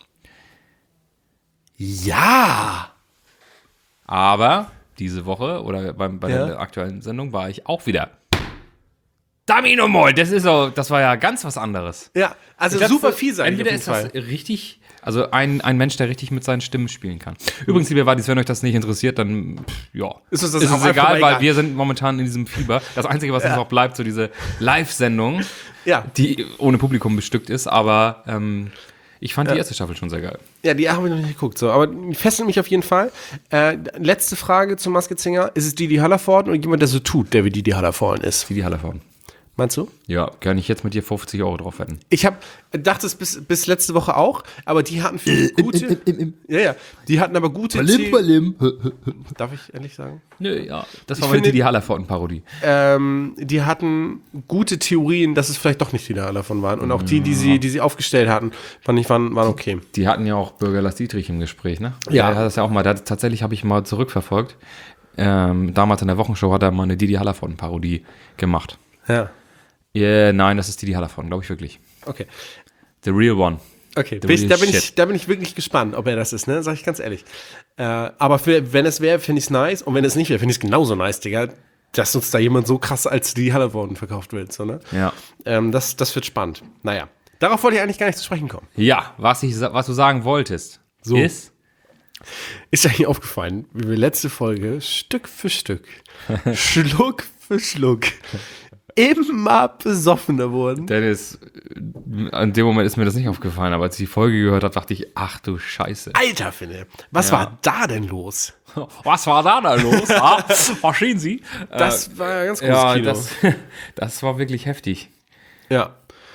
Speaker 1: Ja!
Speaker 2: Aber diese Woche oder beim, bei
Speaker 1: Ja.
Speaker 2: der aktuellen Sendung war ich auch wieder. Damino Moll, das ist so, das war ja ganz was anderes.
Speaker 1: Ja, also
Speaker 2: Das-
Speaker 1: super vielseitig
Speaker 2: Entweder
Speaker 1: auf
Speaker 2: ist
Speaker 1: jeden
Speaker 2: das
Speaker 1: Fall.
Speaker 2: richtig, also ein, ein Mensch, der richtig mit seinen Stimmen spielen kann. Übrigens, liebe Wadis, wenn euch das nicht interessiert, dann pff, ja,
Speaker 1: Ist uns das
Speaker 2: ist
Speaker 1: auch
Speaker 2: es
Speaker 1: einfach
Speaker 2: egal,
Speaker 1: mal
Speaker 2: weil
Speaker 1: egal.
Speaker 2: wir sind momentan in diesem Fieber. Das Einzige, was uns noch bleibt, so diese Live-Sendung,
Speaker 1: Ja.
Speaker 2: die ohne Publikum bestückt ist, aber ähm, ich fand die erste Staffel schon sehr geil.
Speaker 1: Ja, die habe ich noch nicht geguckt, so, aber fesselt mich auf jeden Fall. Äh, letzte Frage zum Maske Zinger. Ist es Didi Hallervorden oder jemand, der so tut, der wie Didi Hallervorden ist?
Speaker 2: Wie die Halle fahren.
Speaker 1: Meinst du?
Speaker 2: Ja, kann ich jetzt mit dir fünfzig Euro drauf wetten.
Speaker 1: Ich habe dachte es bis, bis letzte Woche auch, aber die hatten viel gute. Ja, ja. Die hatten aber gute.
Speaker 3: Balim,
Speaker 1: The-
Speaker 3: balim.
Speaker 1: Darf ich ehrlich sagen?
Speaker 2: Nö, ja. Das
Speaker 1: Ich
Speaker 2: war mal
Speaker 1: finde-
Speaker 2: die Hallervorden-Parodie.
Speaker 1: Ähm, die hatten gute Theorien, dass es vielleicht doch nicht viele davon waren. Und auch die, die sie, die sie aufgestellt hatten, fand ich, waren, waren okay.
Speaker 2: Die hatten ja auch Bürger Lars Dietrich im Gespräch, ne?
Speaker 1: Ja.
Speaker 2: Der hat das ja auch mal, der hat, tatsächlich habe ich mal zurückverfolgt. Ähm, damals in der Wochenshow hat er mal eine Didi Hallervorden-Parodie gemacht.
Speaker 1: Ja.
Speaker 2: Yeah, nein, das ist Didi Hallervorden, glaube ich wirklich.
Speaker 1: Okay.
Speaker 2: The real one.
Speaker 1: Okay,
Speaker 2: The
Speaker 1: bin ich,
Speaker 2: real
Speaker 1: da, bin ich,
Speaker 2: shit.
Speaker 1: da bin ich wirklich gespannt, ob er das ist, ne? Sag ich ganz ehrlich. Äh, aber für, wenn es wäre, finde ich es nice. Und wenn es nicht wäre, finde ich es genauso nice, Digga, dass uns da jemand so krass als die Hallervorden verkauft wird. So, ne?
Speaker 2: Ja.
Speaker 1: Ähm, das, das wird spannend. Naja, darauf wollte ich eigentlich gar nicht zu sprechen kommen.
Speaker 2: Ja, was, ich, sa- was du sagen wolltest,
Speaker 1: So.
Speaker 2: ist,
Speaker 1: Ist ja hier aufgefallen, wie wir letzte Folge Stück für Stück, Schluck für Schluck immer besoffener wurden.
Speaker 2: Dennis, an dem Moment ist mir das nicht aufgefallen, aber als ich die Folge gehört habe, dachte ich, ach du Scheiße.
Speaker 1: Alter, Finne, was
Speaker 2: Ja.
Speaker 1: war da denn los?
Speaker 2: Was war da da los? ah, verstehen Sie?
Speaker 1: Das war ein ganz
Speaker 2: Äh,
Speaker 1: großes
Speaker 2: ja,
Speaker 1: Kino.
Speaker 2: das, das war wirklich heftig.
Speaker 1: Ja.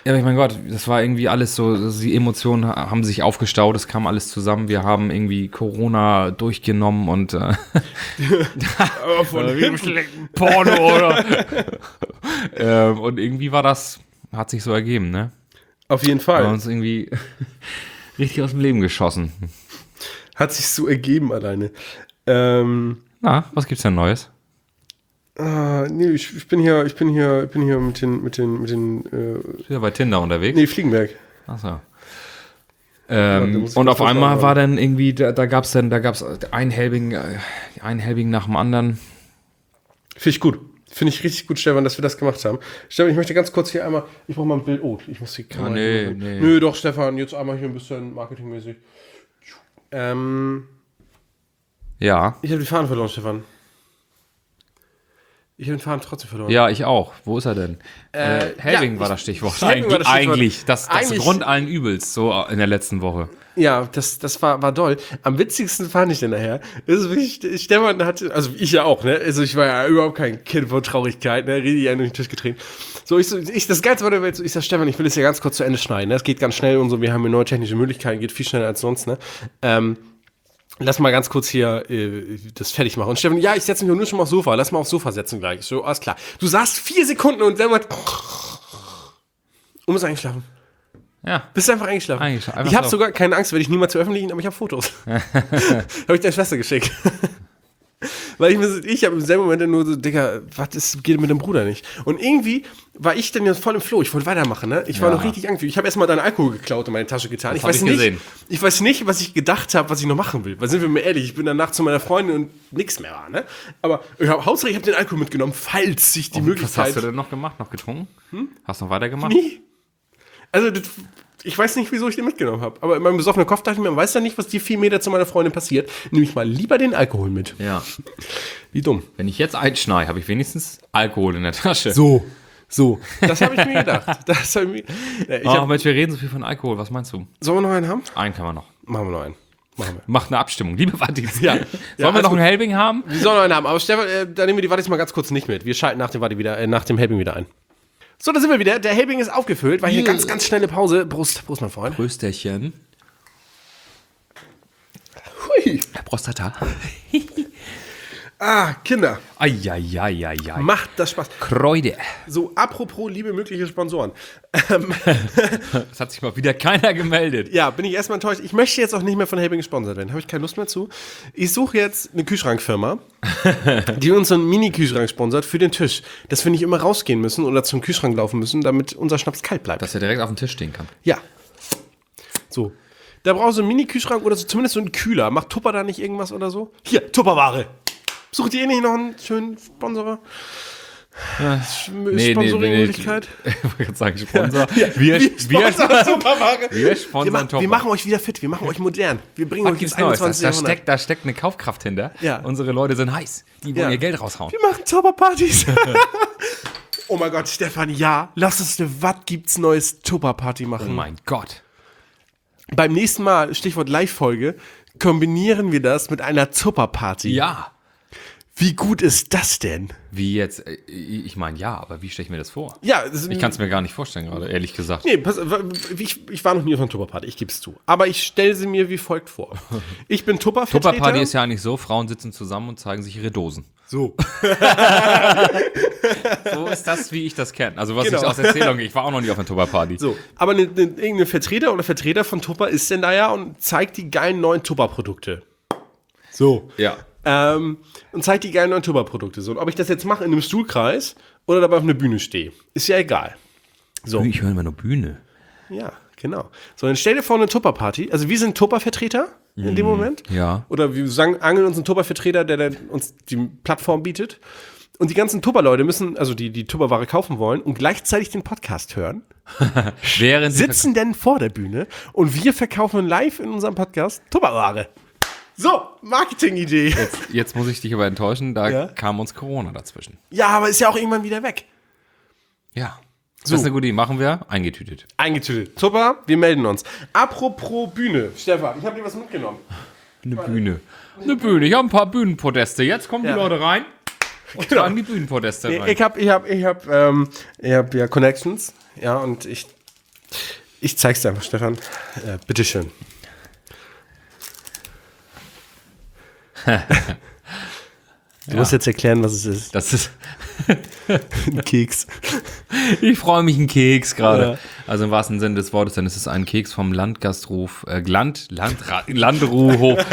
Speaker 2: Ja, aber ich mein Gott, das war irgendwie alles so, die Emotionen haben sich aufgestaut, es kam alles zusammen, wir haben irgendwie Corona durchgenommen und äh,
Speaker 1: von
Speaker 2: Porno oder ähm, und irgendwie war das, hat sich so ergeben, ne?
Speaker 1: Auf jeden
Speaker 2: Wir haben
Speaker 1: Fall.
Speaker 2: uns irgendwie richtig aus dem Leben geschossen.
Speaker 1: Hat sich so ergeben alleine. Ähm,
Speaker 2: Na, was gibt's denn Neues?
Speaker 1: ah, nee, ich, ich bin hier, ich bin hier, ich bin hier mit den, mit den, mit den, äh,
Speaker 2: Wieder bei Tinder unterwegs?
Speaker 1: nee, Fliegenberg.
Speaker 2: Achso.
Speaker 1: Ja, da
Speaker 2: Ähm,
Speaker 1: muss ich
Speaker 2: und
Speaker 1: kurz
Speaker 2: auf einmal
Speaker 1: vorschlagen.
Speaker 2: war dann irgendwie, da, da gab's dann, da gab's ein Helbing, äh, ein Helbing nach dem anderen.
Speaker 1: Finde ich gut. Finde ich richtig gut, Stefan, dass wir das gemacht haben. Stefan, ich möchte ganz kurz hier einmal, ich brauche mal ein Bild. Oh, ich muss die Kamera.
Speaker 2: Ah, nee,
Speaker 1: hier-
Speaker 2: nee.
Speaker 1: Nö, doch, Stefan, jetzt einmal hier ein bisschen marketingmäßig. Ähm,
Speaker 2: Ja.
Speaker 1: ich habe die Fahnen verloren, Stefan. Ich habe den Faden trotzdem verloren.
Speaker 2: Ja, ich auch. Wo ist er denn? Äh, Helbing
Speaker 1: ja,
Speaker 2: war
Speaker 1: ich-
Speaker 2: das Stichwort.
Speaker 1: Helbing war das Stichwort.
Speaker 2: Eigentlich, das, das
Speaker 1: Eigentlich-
Speaker 2: Grund allen Übels, so in der letzten Woche.
Speaker 1: Ja, das, das war, war doll. Am witzigsten fand ich denn nachher, das ist wirklich, Stefan hatte, also ich ja auch, ne, also ich war ja überhaupt kein Kind von Traurigkeit, ne, richtig einen durch den Tisch getreten. So, ich so, ich, das Geilste war der Welt, so, ich sag, Stefan, ich will das ja ganz kurz zu Ende schneiden, ne, es geht ganz schnell und so, wir haben hier neue technische Möglichkeiten, geht viel schneller als sonst, ne, ähm, lass mal ganz kurz hier äh, das fertig machen. Und Stefan, ja, ich setze mich nur schon mal aufs Sofa, lass mal aufs Sofa setzen gleich. Ich so, alles klar. Du saßt vier Sekunden und dann mal und bist eingeschlafen.
Speaker 2: Ja.
Speaker 1: Bist einfach eingeschlafen.
Speaker 2: Eingeschlafen, einfach
Speaker 1: ich habe
Speaker 2: so.
Speaker 1: sogar keine Angst, werde ich niemals veröffentlichen, aber ich habe Fotos. habe ich deiner Schwester geschickt. Weil ich mir so, ich habe im selben Moment dann nur so, Digga, was ist, geht mit dem Bruder nicht? Und irgendwie war ich dann ja voll im Flow, ich wollte weitermachen, ne? Ich war
Speaker 2: Ja.
Speaker 1: noch richtig angst. Ich habe erstmal deinen Alkohol geklaut in meine Tasche getan. Ich
Speaker 2: hab
Speaker 1: weiß
Speaker 2: ich
Speaker 1: nicht,
Speaker 2: gesehen.
Speaker 1: ich weiß nicht, was ich gedacht habe, was ich noch machen will. Weil sind wir mal ehrlich, ich bin danach zu meiner Freundin und nichts mehr war, ne? Aber ich hab, Hauptsache, ich habe den Alkohol mitgenommen, falls sich die
Speaker 2: Was
Speaker 1: Möglichkeit...
Speaker 2: hast du denn noch gemacht? Noch getrunken? Hast du noch weitergemacht?
Speaker 1: Nie. Also, das, ich weiß nicht, wieso ich den mitgenommen habe. Aber in meinem besoffenen Kopf dachte ich mir, man weiß ja nicht, was die vier Meter zu meiner Freundin passiert. Nehme ich mal lieber den Alkohol mit.
Speaker 2: Ja.
Speaker 1: Wie dumm.
Speaker 2: Wenn ich jetzt einschneie, habe ich wenigstens Alkohol in der Tasche.
Speaker 1: So. So. Das habe ich mir gedacht. Das hab ich mir, ja, ich
Speaker 2: Ach
Speaker 1: hab,
Speaker 2: Mensch, wir reden so viel von Alkohol. Was meinst du?
Speaker 1: sollen wir noch einen haben?
Speaker 2: Einen kann man noch.
Speaker 1: Machen wir noch einen. Machen wir.
Speaker 2: Macht eine Abstimmung. Liebe Wattis.
Speaker 1: Ja.
Speaker 2: Sollen
Speaker 1: Ja,
Speaker 2: wir noch
Speaker 1: also-
Speaker 2: einen Helbing haben?
Speaker 1: Wir sollen noch einen haben. Aber Stefan, äh, da nehmen wir die Wattis mal ganz kurz nicht mit. Wir schalten nach dem, Watti wieder, äh, nach dem Helbing wieder ein. So, da sind wir wieder. Der Helbing ist aufgefüllt. War hier eine ganz, ganz schnelle Pause. Prost, Prost, mein Freund.
Speaker 2: Rösterchen.
Speaker 1: Hui.
Speaker 2: Prostata.
Speaker 1: Ah, Kinder.
Speaker 2: Eieieiei.
Speaker 1: Macht das Spaß.
Speaker 2: Freude.
Speaker 1: So, apropos, liebe mögliche Sponsoren.
Speaker 2: Es hat sich mal wieder keiner gemeldet.
Speaker 1: Ja, bin ich erstmal enttäuscht. Ich möchte jetzt auch nicht mehr von Helbing gesponsert werden. Habe ich keine Lust mehr zu. Ich suche jetzt eine Kühlschrankfirma, die uns so einen Mini-Kühlschrank sponsert für den Tisch. Dass wir nicht immer rausgehen müssen oder zum Kühlschrank laufen müssen, damit unser Schnaps kalt bleibt.
Speaker 2: Dass er direkt auf dem Tisch stehen kann.
Speaker 1: Ja. So. Da brauchst du einen Mini-Kühlschrank oder so, zumindest so einen Kühler. Macht Tupper da nicht irgendwas oder so? Hier, Tupperware. Sucht ihr nicht noch einen schönen Sponsorer?
Speaker 2: nee,
Speaker 1: Sponsoring-Möglichkeit?
Speaker 2: Ich wollte gerade sagen, Sponsor.
Speaker 1: Ja,
Speaker 2: wir,
Speaker 1: wir
Speaker 2: wir,
Speaker 1: sponsern Tupperware.
Speaker 2: wir
Speaker 1: Wir,
Speaker 2: sponsern
Speaker 1: machen,
Speaker 2: Topper.
Speaker 1: wir machen euch wieder fit, wir machen euch modern. Wir bringen
Speaker 2: Was
Speaker 1: euch ins
Speaker 2: gibt's Neues? Da,
Speaker 1: einundzwanzigste
Speaker 2: da,
Speaker 1: Jahrhundert.
Speaker 2: steckt, da steckt eine Kaufkraft hinter.
Speaker 1: Ja.
Speaker 2: Unsere Leute sind heiß. Die wollen
Speaker 1: Ja.
Speaker 2: ihr Geld raushauen.
Speaker 1: Wir machen Tupperpartys. Oh mein Gott, Stefan, ja, lass uns eine Was gibt's Neues Tupperparty
Speaker 2: Oh
Speaker 1: machen.
Speaker 2: mein Gott.
Speaker 1: Beim nächsten Mal, Stichwort Live-Folge, kombinieren wir das mit einer Tupperparty.
Speaker 2: Ja.
Speaker 1: Wie gut ist das denn?
Speaker 2: Wie jetzt? äh, Ich meine, ja, aber wie stelle ich mir das vor?
Speaker 1: Ja, das,
Speaker 2: Ich kann es mir gar nicht vorstellen gerade, ehrlich gesagt.
Speaker 1: Nee, pass, ich, ich war noch nie auf einer Tupperparty, ich gebe es zu. Aber ich stelle sie mir wie folgt vor. Ich bin Tuppervertreter.
Speaker 2: Tupperparty ist ja eigentlich so, Frauen sitzen zusammen und zeigen sich ihre Dosen.
Speaker 1: so.
Speaker 2: So ist das, wie ich das kenne. Also was
Speaker 1: Genau.
Speaker 2: ich aus Erzählung, ich war auch noch nie auf einer Tupperparty.
Speaker 1: So, aber eine, eine, irgendein Vertreter oder Vertreter von Tupper ist denn da ja und zeigt die geilen neuen Tupper-Produkte. So.
Speaker 2: Ja.
Speaker 1: Ähm, und zeigt die geilen neuen Tupper-Produkte. So, und ob ich das jetzt mache in einem Stuhlkreis oder dabei auf einer Bühne stehe, ist ja egal. So.
Speaker 2: Ich höre immer nur Bühne.
Speaker 1: Ja, genau. So, dann stell dir vor eine Tupper-Party. Also wir sind Tupper-Vertreter in dem Moment.
Speaker 2: ja.
Speaker 1: Oder wir sagen, angeln uns einen Tupper-Vertreter, der dann uns die Plattform bietet. Und die ganzen Tupper-Leute müssen, also die die Tupperware kaufen wollen und gleichzeitig den Podcast hören,
Speaker 2: Während sie
Speaker 1: sitzen denn vor der Bühne und wir verkaufen live in unserem Podcast Tupperware. So, Marketing-Idee.
Speaker 2: Jetzt, jetzt muss ich dich aber enttäuschen, da
Speaker 1: Ja.
Speaker 2: kam uns Corona dazwischen.
Speaker 1: Ja, aber ist ja auch irgendwann wieder weg.
Speaker 2: Ja. Das
Speaker 1: So.
Speaker 2: ist eine gute Idee. Machen wir. Eingetütet.
Speaker 1: Eingetütet. Tupper, wir melden uns. Apropos Bühne. Stefan, ich habe dir was mitgenommen.
Speaker 2: Eine Bühne. Eine Bühne. Ich habe ein paar Bühnenpodeste. Jetzt kommen
Speaker 1: Ja.
Speaker 2: die Leute rein und tragen die Bühnenpodeste rein.
Speaker 1: Ich habe ich hab, ich hab, ähm, ich hab ja Connections. Ja, und ich Ich zeig's dir einfach, Stefan. Äh, bitteschön. Du ja. musst jetzt erklären, was es ist.
Speaker 2: Das ist
Speaker 1: ein Keks.
Speaker 2: Ich freue mich, ein Keks gerade. Ja. Also im wahrsten Sinne des Wortes, denn es ist ein Keks vom Landgasthof, äh, Land, Landra, Landruhhof,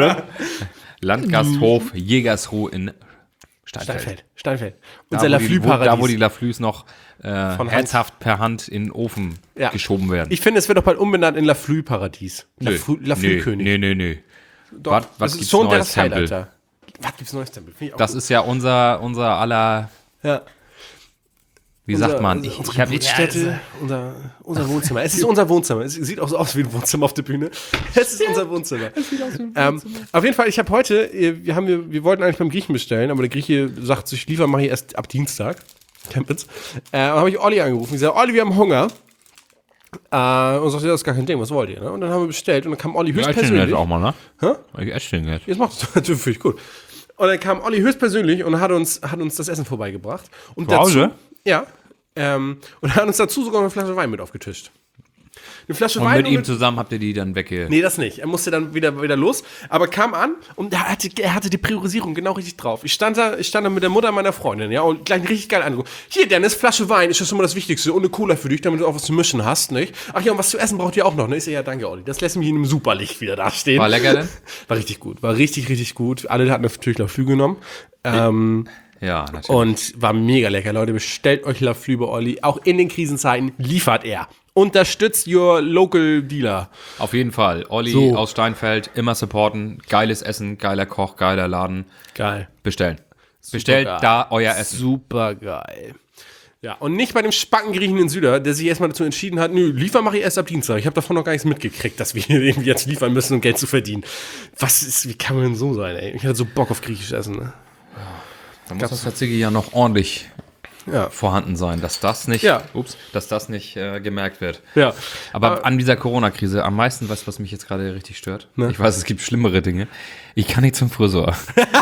Speaker 2: Landgasthof Jägersruh in Steinfeld.
Speaker 1: Steinfeld. Steinfeld.
Speaker 2: Unser Laflü-Paradies. Da, wo die Laflüs noch äh, herzhaft per Hand in den Ofen ja. geschoben werden.
Speaker 1: Ich finde, es wird doch bald umbenannt in Laflü-Paradies. Laflü-König.
Speaker 2: Nee, nee, nee.
Speaker 1: Doch, was, was gibt's schon neues der Tempel? Alter. Was gibt's neues Tempel?
Speaker 2: Das
Speaker 1: gut.
Speaker 2: ist ja unser, unser aller...
Speaker 1: Ja.
Speaker 2: Wie
Speaker 1: unser,
Speaker 2: sagt man?
Speaker 1: Unser,
Speaker 2: ich
Speaker 1: unsere
Speaker 2: ich hab,
Speaker 1: Geburtsstätte, ja, unser, unser Wohnzimmer. Es ist unser Wohnzimmer. Es sieht auch so aus wie ein Wohnzimmer auf der Bühne. Es ist unser Wohnzimmer. Es sieht aus wie ein Wohnzimmer. Ähm, auf jeden Fall, ich habe heute, wir, haben, wir, wir wollten eigentlich beim Griechen bestellen, aber der Grieche sagt, ich liefern mache ich erst ab Dienstag. Chemnitz. Äh, dann habe ich Olli angerufen. Ich sage, Olli, wir haben Hunger. Äh, und sagte, das ist gar kein Ding, was wollt ihr? Ne? Und dann haben wir bestellt und dann kam Olli höchstpersönlich.
Speaker 2: Ich auch mal, ne?
Speaker 1: Hä?
Speaker 2: Ich esse den jetzt.
Speaker 1: Jetzt macht das natürlich völlig gut. Und dann kam Olli höchstpersönlich und hat uns, hat uns das Essen vorbeigebracht. Und
Speaker 2: Zu Hause?
Speaker 1: dazu, ja. Ähm, und hat uns dazu sogar eine Flasche Wein mit aufgetischt. Eine Flasche
Speaker 2: und
Speaker 1: Wein.
Speaker 2: mit
Speaker 1: und
Speaker 2: ihm
Speaker 1: mit,
Speaker 2: zusammen habt ihr die dann wegge...
Speaker 1: Nee, das nicht. Er musste dann wieder, wieder los, aber kam an und er hatte, er hatte die Priorisierung genau richtig drauf. Ich stand da, ich stand da mit der Mutter meiner Freundin, ja, und gleich einen richtig geilen Anruf. Hier, Dennis, Flasche Wein ist das schon mal das Wichtigste und eine Cola für dich, damit du auch was zu mischen hast, nicht? Ach ja, und was zu essen braucht ihr auch noch, ne? Ich sag, ja, danke, Olli. Das lässt mich in einem super Licht wieder dastehen.
Speaker 2: War lecker denn?
Speaker 1: War richtig gut. War richtig, richtig gut. Alle hatten natürlich Laflü genommen. Ähm,
Speaker 2: ja, natürlich.
Speaker 1: Und war mega lecker, Leute. Bestellt euch Laflü bei Olli. Auch in den Krisenzeiten liefert er. Unterstützt your local dealer.
Speaker 2: Auf jeden Fall. Olli
Speaker 1: so.
Speaker 2: aus Steinfeld, immer supporten. Geiles Essen, geiler Koch, geiler Laden.
Speaker 1: Geil.
Speaker 2: Bestellen. Super Bestellt geil. Da euer Essen.
Speaker 1: Super geil. Ja, und nicht bei dem Spackengriechen in Süder, der sich erstmal dazu entschieden hat, nö, liefern mache ich erst ab Dienstag. Ich habe davon noch gar nichts mitgekriegt, dass wir irgendwie jetzt liefern müssen, um Geld zu verdienen. Was ist, wie kann man denn so sein, ey? Ich hatte so Bock auf griechisch Essen, ne?
Speaker 2: Da muss das tatsächlich ja noch ordentlich ja. vorhanden sein, dass das nicht,
Speaker 1: ja.
Speaker 2: ups, dass das nicht äh, gemerkt wird.
Speaker 1: Ja.
Speaker 2: Aber, Aber
Speaker 1: an
Speaker 2: dieser Corona-Krise, am meisten, weißt du, was mich jetzt gerade richtig stört?
Speaker 1: Ne?
Speaker 2: Ich weiß, es gibt schlimmere Dinge. Ich kann nicht zum Friseur.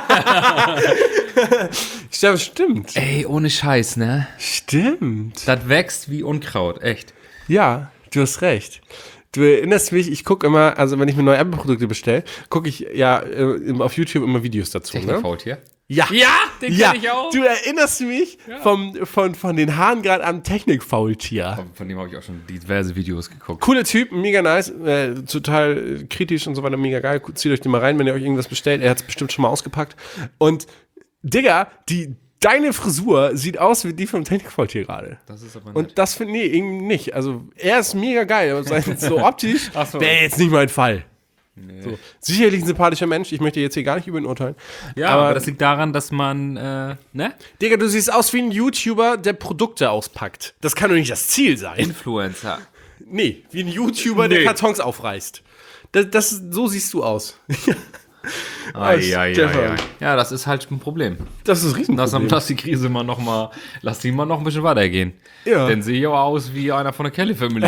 Speaker 1: Ich glaube, stimmt.
Speaker 2: Ey, ohne Scheiß, ne?
Speaker 1: Stimmt.
Speaker 2: Das wächst wie Unkraut, echt.
Speaker 1: Ja, du hast recht. Du erinnerst mich, ich gucke immer, also wenn ich mir neue Apple-Produkte bestelle, gucke ich ja äh, auf YouTube immer Videos dazu.
Speaker 2: Technikfaultier?
Speaker 1: Ne? Ja.
Speaker 2: Ja, den
Speaker 1: ja.
Speaker 2: kenn ich auch.
Speaker 1: Du erinnerst mich ja. vom, von, von den Haaren gerade an Technikfaultier.
Speaker 2: Von, von dem habe ich auch schon diverse Videos geguckt.
Speaker 1: Cooler Typ, mega nice, äh, total kritisch und so weiter, mega geil. Zieht euch den mal rein, wenn ihr euch irgendwas bestellt. Er hat es bestimmt schon mal ausgepackt. Und, Digga, die... Deine Frisur sieht aus wie die vom Technikfaultier gerade. Das ist aber nett. Und das finde ich irgendwie nicht. Also, er ist mega geil, aber sein, so optisch so. Wäre jetzt nicht mein Fall. Nee. So. Sicherlich ein sympathischer Mensch, ich möchte jetzt hier gar nicht über ihn urteilen.
Speaker 2: Ja, aber, aber das liegt daran, dass man, äh, ne?
Speaker 1: Digga, du siehst aus wie ein YouTuber, der Produkte auspackt. Das kann doch nicht das Ziel sein.
Speaker 2: Influencer.
Speaker 1: Nee, wie ein YouTuber, nee. der Kartons aufreißt. Das, das, so siehst du aus.
Speaker 2: Ai, ai, ai, ai. Ja, das ist halt ein Problem.
Speaker 1: Das ist ein Riesenproblem.
Speaker 2: Lass, lass die Krise mal noch mal, lass die mal noch ein bisschen weitergehen.
Speaker 1: Ja.
Speaker 2: Dann sehe ich auch aus wie einer von der Kelly-Family.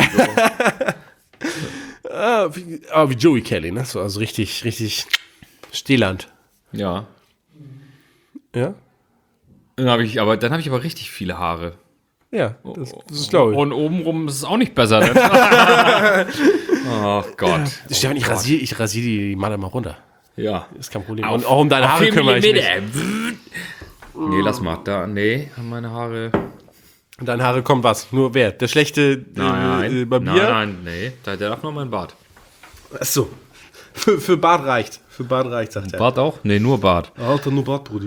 Speaker 1: ah, wie, ah, wie Joey Kelly, ne? So, also richtig, richtig Stehland.
Speaker 2: Ja.
Speaker 1: Ja?
Speaker 2: Dann hab ich, aber, dann habe ich aber richtig viele Haare.
Speaker 1: Ja, das, das ist glaube ich.
Speaker 2: Und obenrum ist es auch nicht besser. Ne? Oh Gott.
Speaker 1: Ja. Stefan, ich rasiere ich rasier die Matte mal runter.
Speaker 2: Ja.
Speaker 1: Ist kein Problem. Und auch um deine Haare kümmere ich mich.
Speaker 2: Nee, lass mal. Da, nee, meine Haare.
Speaker 1: Und deine Haare kommt was? Nur wer? Der schlechte
Speaker 2: nein,
Speaker 1: äh, Barbier?
Speaker 2: Nein, nein, nee. Der darf noch mein Bart.
Speaker 1: Achso. Für, für Bart reicht. Für Bart reicht, sagt er.
Speaker 2: Bart auch? Nee, nur Bart.
Speaker 1: Alter, nur Bart, Brudi.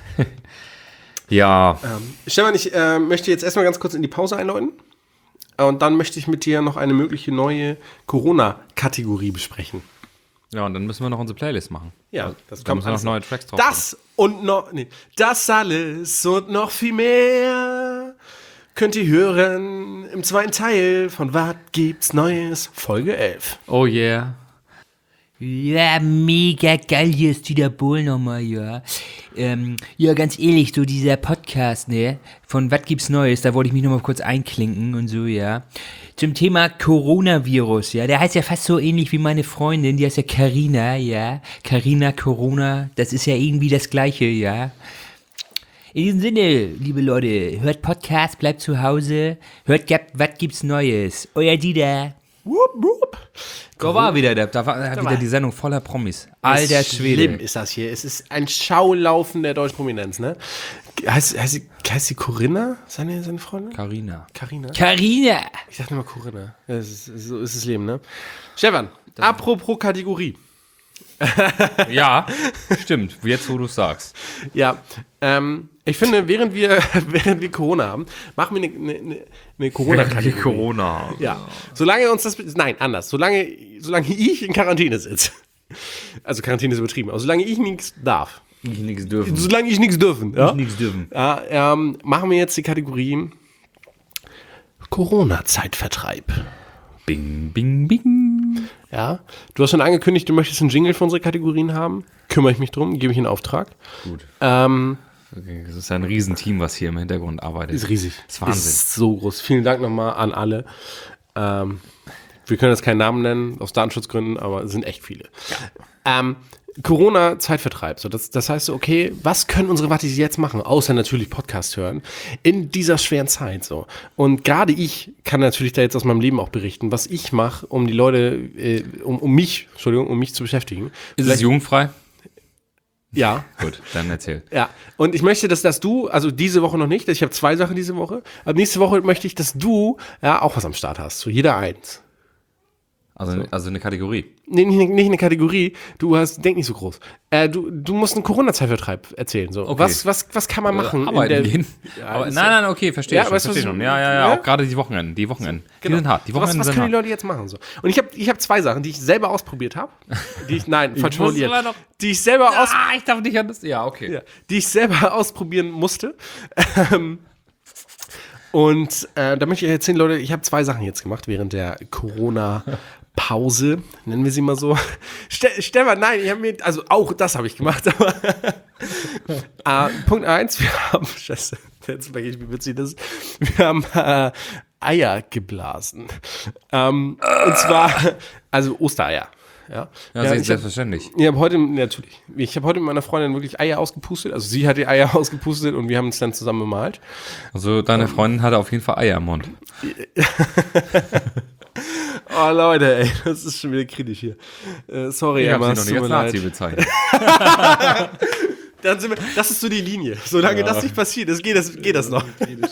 Speaker 2: Ja.
Speaker 1: Ähm, Stefan, ich äh, möchte jetzt erstmal ganz kurz in die Pause einläuten. Und dann möchte ich mit dir noch eine mögliche neue Corona-Kategorie besprechen.
Speaker 2: Ja, und dann müssen wir noch unsere Playlist machen.
Speaker 1: Ja, das
Speaker 2: da müssen wir noch neue Tracks drauf.
Speaker 1: Das und noch, nee, das alles und noch viel mehr könnt ihr hören im zweiten Teil von Was gibt's Neues, Folge elf.
Speaker 2: Oh yeah.
Speaker 3: Ja, mega geil, hier ist Dieter Bohlen nochmal, ja. Ähm, ja, ganz ehrlich, so dieser Podcast, ne, von Was gibt's Neues, da wollte ich mich nochmal kurz einklinken und so, ja. Zum Thema Coronavirus, ja, der heißt ja fast so ähnlich wie meine Freundin, die heißt ja Carina, ja. Carina Corona, das ist ja irgendwie das Gleiche, ja.
Speaker 5: In diesem Sinne, liebe Leute, hört Podcast, bleibt zu Hause, hört, was gibt's Neues? Euer Dieter.
Speaker 1: Wupp, wupp.
Speaker 2: Da war wieder, der, da war da wieder
Speaker 1: war-
Speaker 2: die Sendung voller Promis. Alter
Speaker 1: Schlimm
Speaker 2: Schwede.
Speaker 1: ist das hier. Es ist ein Schaulaufen der deutschen Prominenz, ne? Heißt, heißt, sie, heißt sie Corinna, seine, seine Freundin?
Speaker 2: Carina.
Speaker 1: Carina?
Speaker 5: Carina.
Speaker 1: Ich dachte immer Corinna. Ja, das ist, so ist das Leben, ne? Stefan, apropos Kategorie.
Speaker 2: Ja, stimmt. Jetzt, wo du es sagst.
Speaker 1: Ja, ähm, ich finde, während wir, während wir Corona haben, machen wir eine, eine, eine Corona-Kategorie.
Speaker 2: Corona.
Speaker 1: Ja, solange uns das, nein, anders, solange, solange ich in Quarantäne sitze, also Quarantäne ist übertrieben, aber solange ich nichts darf,
Speaker 2: Ich nichts dürfen.
Speaker 1: solange ich nichts dürfen, ja,
Speaker 2: Nichts dürfen.
Speaker 1: ja ähm, machen wir jetzt die Kategorie Corona-Zeitvertreib.
Speaker 2: Bing, bing, bing.
Speaker 1: Ja, du hast schon angekündigt, du möchtest einen Jingle für unsere Kategorien haben. Kümmere ich mich drum, gebe ich in Auftrag.
Speaker 2: Gut.
Speaker 1: Ähm,
Speaker 2: Okay, das ist ein Riesenteam, was hier im Hintergrund arbeitet.
Speaker 1: ist riesig.
Speaker 2: Das ist Wahnsinn.
Speaker 1: Ist so groß. Vielen Dank nochmal an alle. Ähm, wir können jetzt keinen Namen nennen, aus Datenschutzgründen, aber es sind echt viele. Ähm, Corona-Zeitvertreib. So, das, das heißt so, okay, was können unsere Wattis jetzt machen, außer natürlich Podcast hören, in dieser schweren Zeit so. Und gerade ich kann natürlich da jetzt aus meinem Leben auch berichten, was ich mache, um die Leute, äh, um, um mich, Entschuldigung, um mich zu beschäftigen.
Speaker 2: Ist es jugendfrei?
Speaker 1: Ja.
Speaker 2: Gut, dann erzähl.
Speaker 1: Ja, und ich möchte, dass, dass du, also diese Woche noch nicht, ich habe zwei Sachen diese Woche, aber nächste Woche möchte ich, dass du ja auch was am Start hast, so jeder eins.
Speaker 2: Also, also eine Kategorie.
Speaker 1: Nee, nicht, nicht eine Kategorie, du hast, denk nicht so groß. Äh, du, du musst einen Corona-Zeitvertreib erzählen. So.
Speaker 2: Okay.
Speaker 1: Was, was, was kann man machen? in
Speaker 2: Arbeiten
Speaker 1: der,
Speaker 2: gehen.
Speaker 1: Ja,
Speaker 2: Aber,
Speaker 1: ist
Speaker 2: nein,
Speaker 1: ja-
Speaker 2: nein, okay, verstehe
Speaker 1: Ja,
Speaker 2: schon.
Speaker 1: weißt du,
Speaker 2: Verstehe
Speaker 1: was-
Speaker 2: schon. Ja, ja, ja,
Speaker 1: ja?
Speaker 2: auch gerade die Wochenenden. Die Wochenenden.
Speaker 1: Genau.
Speaker 2: Die sind hart. Die
Speaker 1: was
Speaker 2: Wochenenden
Speaker 1: was
Speaker 2: sind
Speaker 1: können die
Speaker 2: hart.
Speaker 1: Leute jetzt machen? So? Und ich habe ich hab zwei Sachen, die ich selber ausprobiert habe. Die ich, nein, falsch
Speaker 2: muss
Speaker 1: formuliert.
Speaker 2: aber noch-
Speaker 1: Die ich selber aus,
Speaker 2: Ah, ich darf nicht an das. Ja, okay.
Speaker 1: ja, die ich selber ausprobieren musste. Ähm, und äh, da möchte ich erzählen, Leute, ich habe zwei Sachen jetzt gemacht während der Corona-Pause, nennen wir sie mal so. Ste Stefan, nein, ich habe mir, also auch das habe ich gemacht, aber äh, Punkt eins, wir haben, scheiße, jetzt merke ich, wie witzig das ist, wir haben äh, Eier geblasen. Ähm, und zwar, also Ostereier. Ja,
Speaker 2: Ja,
Speaker 1: ja,
Speaker 2: ja
Speaker 1: ich hab,
Speaker 2: selbstverständlich.
Speaker 1: ich habe heute, natürlich, ich habe heute mit meiner Freundin wirklich Eier ausgepustet. Also sie hat die Eier ausgepustet und wir haben es dann zusammen bemalt.
Speaker 2: Also deine Freundin hatte auf jeden Fall Eier im Mund.
Speaker 1: Oh Leute, ey, das ist schon wieder kritisch hier. Äh, sorry,
Speaker 2: Ich habe
Speaker 1: Emma,
Speaker 2: sie
Speaker 1: es
Speaker 2: noch
Speaker 1: tut
Speaker 2: nicht
Speaker 1: mir
Speaker 2: als Nazi
Speaker 1: leid.
Speaker 2: bezeichnet.
Speaker 1: Dann sind wir, das ist so die Linie. Solange
Speaker 2: Ja.
Speaker 1: das nicht passiert, das geht das, geht das noch.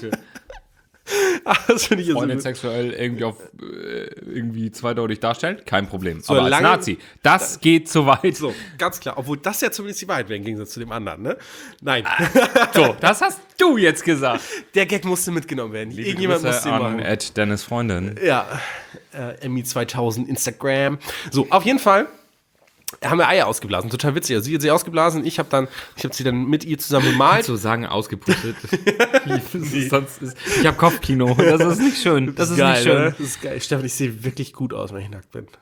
Speaker 1: Ah, das finde ich jetzt so
Speaker 2: Freundin
Speaker 1: gut.
Speaker 2: sexuell irgendwie auf äh, irgendwie zweideutig darstellt, kein Problem. Aber als
Speaker 1: Solange-
Speaker 2: Nazi, das geht zu weit.
Speaker 1: So, ganz klar. Obwohl das ja zumindest die Wahrheit wäre im Gegensatz zu dem anderen, ne? Nein.
Speaker 2: So, das hast du jetzt gesagt.
Speaker 1: Der Gag musste mitgenommen werden.
Speaker 2: Liebe
Speaker 1: Irgendjemand
Speaker 2: Grüße
Speaker 1: musste ihn
Speaker 2: an
Speaker 1: machen.
Speaker 2: Ed Dennis Freundin.
Speaker 1: Ja, äh, Emmy zweitausend Instagram. So, auf jeden Fall haben wir Eier ausgeblasen. Total witzig. Also sie hat sie ausgeblasen, ich habe dann, ich habe sie dann mit ihr zusammen bemalt.
Speaker 2: So sagen ausgepustet. Sonst ist, ich habe Kopfkino. Das ist nicht schön. Das ist
Speaker 1: geil,
Speaker 2: nicht schön.
Speaker 1: oder? Das ist geil. Stefan, ich sehe wirklich gut aus, wenn ich nackt bin.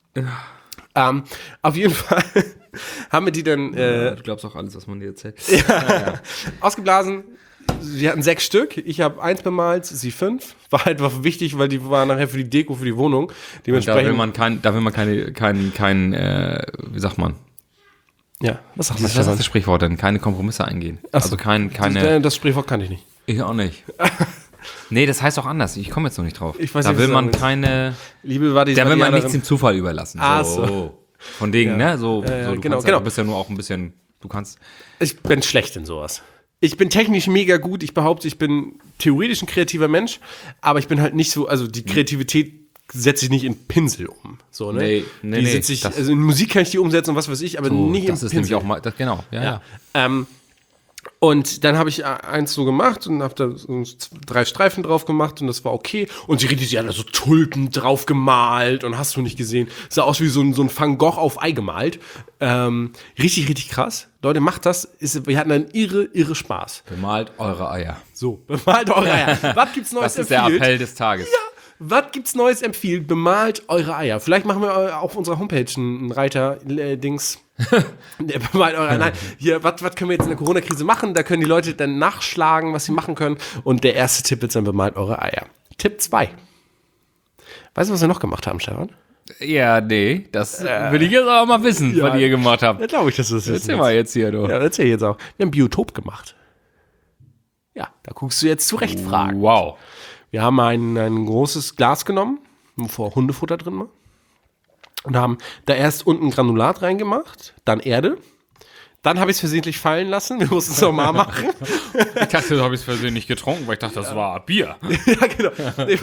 Speaker 1: Ähm, auf jeden Fall haben wir die dann äh,
Speaker 2: Du glaubst auch alles, was man dir erzählt.
Speaker 1: ausgeblasen. Sie hatten sechs Stück. Ich habe eins bemalt, sie fünf. War halt einfach wichtig, weil die waren nachher für die Deko, für die Wohnung.
Speaker 2: Da
Speaker 1: Dementsprechend.
Speaker 2: will man kein, da will man keine, kein, kein, äh, wie sagt man?
Speaker 1: ja, was sagt man?
Speaker 2: Was ist
Speaker 1: Stefan?
Speaker 2: das Sprichwort denn? Keine Kompromisse eingehen.
Speaker 1: Ach so.
Speaker 2: Also kein,
Speaker 1: Das,
Speaker 2: keine.
Speaker 1: das Sprichwort kann ich nicht.
Speaker 2: Ich auch nicht. Nee, das heißt auch anders. Ich komme jetzt noch nicht drauf.
Speaker 1: Ich weiß
Speaker 2: da
Speaker 1: nicht,
Speaker 2: will
Speaker 1: was
Speaker 2: man
Speaker 1: du sagen
Speaker 2: keine.
Speaker 1: Liebe war die
Speaker 2: Da will man nichts
Speaker 1: Radianerin.
Speaker 2: dem Zufall überlassen.
Speaker 1: Ah,
Speaker 2: so.
Speaker 1: so.
Speaker 2: Von Dingen,
Speaker 1: Ja.
Speaker 2: ne? So,
Speaker 1: Ja, ja,
Speaker 2: so du
Speaker 1: genau,
Speaker 2: kannst
Speaker 1: genau.
Speaker 2: Ja, du bist ja nur auch ein bisschen. Du kannst.
Speaker 1: Ich bin schlecht in sowas. Ich bin technisch mega gut. Ich behaupte, ich bin theoretisch ein kreativer Mensch, aber ich bin halt nicht so, also die Kreativität setze ich nicht in Pinsel um. So, ne?
Speaker 2: Nee, nee,
Speaker 1: die
Speaker 2: nee,
Speaker 1: setze ich,
Speaker 2: das-
Speaker 1: also in Musik kann ich die umsetzen und was weiß ich, aber
Speaker 2: So,
Speaker 1: nicht
Speaker 2: das
Speaker 1: in
Speaker 2: ist
Speaker 1: Pinsel.
Speaker 2: nämlich auch mal. Das, genau, ja, ja.
Speaker 1: Ähm, und dann habe ich eins so gemacht und habe da so drei Streifen drauf gemacht und das war okay. Und sie richtig, sie hat da so Tulpen drauf gemalt und hast du nicht gesehen. Sah aus wie so ein, so ein Van Gogh auf Ei gemalt. Ähm, richtig, richtig krass. Leute, macht das. Ist, wir hatten einen irre, irre Spaß.
Speaker 2: Bemalt eure Eier.
Speaker 1: So, bemalt eure Eier. Was gibt's Neues
Speaker 2: Das ist der
Speaker 1: empfiehlt?
Speaker 2: Appell des Tages.
Speaker 1: Was gibt's Neues empfiehlt? Bemalt eure Eier. Vielleicht machen wir auf unserer Homepage einen Reiter, äh, Dings. Der bemalt eure Eier. Nein, hier, was können wir jetzt in der Corona-Krise machen? Da können die Leute dann nachschlagen, was sie machen können. Und der erste Tipp wird dann, bemalt eure Eier. Tipp zwei. Weißt du, was wir noch gemacht haben, Stefan?
Speaker 2: Ja, nee, das will ich jetzt auch mal wissen,
Speaker 1: Ja.
Speaker 2: was ihr gemacht habt.
Speaker 1: Ja, glaube ich, dass das ist.
Speaker 2: Erzähl mal jetzt hier, du.
Speaker 1: Ja, erzähl jetzt auch. Wir haben Biotop gemacht. Ja, da guckst du jetzt zu Recht fragen.
Speaker 2: Wow.
Speaker 1: Wir haben ein, ein großes Glas genommen, wo Hundefutter drin war. Und haben da erst unten Granulat reingemacht, dann Erde. Dann habe ich es versehentlich fallen lassen. Wir mussten es nochmal machen.
Speaker 2: Ich dachte, du habe ich es versehentlich getrunken, weil ich dachte, das ja. war Bier.
Speaker 1: Ja, genau. Nee,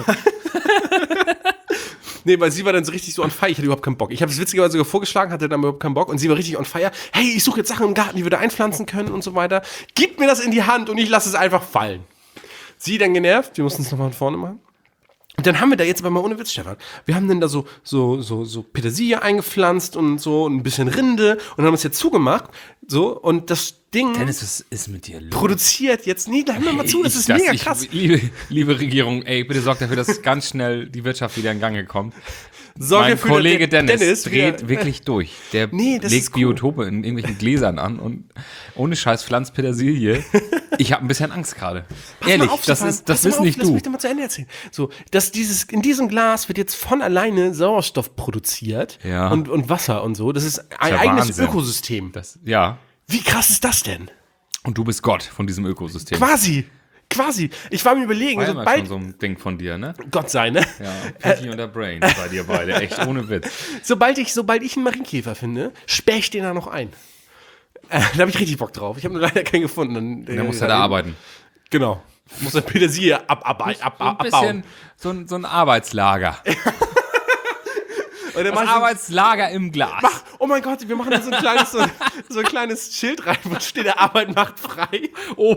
Speaker 1: nee, weil sie war dann so richtig so on fire. Ich hatte überhaupt keinen Bock. Ich habe es witzigerweise sogar vorgeschlagen, hatte dann überhaupt keinen Bock. Und sie war richtig on fire. Hey, ich suche jetzt Sachen im Garten, die wir da einpflanzen können und so weiter. Gib mir das in die Hand und ich lasse es einfach fallen. Sie dann genervt. Wir mussten es nochmal von vorne machen. Und dann haben wir da jetzt aber mal ohne Witz, Stefan, wir haben dann da so, so, so, so Petersilie eingepflanzt und so ein bisschen Rinde und haben es jetzt zugemacht, so, und das Ding
Speaker 2: Dennis, was ist mit dir los?
Speaker 1: produziert jetzt, nee, da hör mir mal zu, das
Speaker 2: Ich-
Speaker 1: ist
Speaker 2: das-
Speaker 1: mega
Speaker 2: ich-
Speaker 1: krass.
Speaker 2: Liebe, liebe Regierung, ey, bitte sorgt dafür, dass ganz schnell die Wirtschaft wieder in Gange kommt.
Speaker 1: Sorg
Speaker 2: mein
Speaker 1: dafür,
Speaker 2: Kollege
Speaker 1: der
Speaker 2: Dennis,
Speaker 1: Dennis
Speaker 2: dreht
Speaker 1: wieder-
Speaker 2: wirklich durch. Der
Speaker 1: Nee, das
Speaker 2: legt
Speaker 1: ist cool.
Speaker 2: Biotope in irgendwelchen Gläsern an und ohne Scheiß pflanzt Petersilie. Ich habe ein bisschen Angst gerade.
Speaker 1: Pass
Speaker 2: Ehrlich,
Speaker 1: mal auf,
Speaker 2: das,
Speaker 1: Stefan,
Speaker 2: ist, das
Speaker 1: pass mal
Speaker 2: bist
Speaker 1: auf,
Speaker 2: nicht
Speaker 1: lass
Speaker 2: du.
Speaker 1: mich dir mal zu Ende erzählen. So, dass dieses, in diesem Glas wird jetzt von alleine Sauerstoff produziert
Speaker 2: Ja.
Speaker 1: und, und Wasser und so. Das ist ein
Speaker 2: ja
Speaker 1: eigenes
Speaker 2: Wahnsinn.
Speaker 1: Ökosystem.
Speaker 2: Das, ja,
Speaker 1: Wie krass ist das denn?
Speaker 2: und du bist Gott von diesem Ökosystem.
Speaker 1: Quasi, quasi. Ich war mir überlegen,
Speaker 2: War ja mal
Speaker 1: sobald,
Speaker 2: schon so ein Ding von dir, ne?
Speaker 1: Gott sei, ne?
Speaker 2: Ja, Pinky und der Brain bei dir beide, echt ohne Witz.
Speaker 1: Sobald ich, sobald ich einen Marienkäfer finde, sperre ich den da noch ein. Äh, da habe ich richtig Bock drauf. Ich habe nur leider keinen gefunden. Dann,
Speaker 2: Und dann muss er da arbeiten.
Speaker 1: Genau. Muss der Petersilie ab, ab, ab, ab,
Speaker 2: So ein
Speaker 1: abbauen.
Speaker 2: bisschen so ein, so ein Arbeitslager.
Speaker 1: Und dann
Speaker 2: Das
Speaker 1: mach ich so-
Speaker 2: Arbeitslager im Glas.
Speaker 1: Mach, oh mein Gott, wir machen da so ein kleines, so, so ein kleines Schild rein, wo steht, der Arbeit macht frei.
Speaker 2: Oh,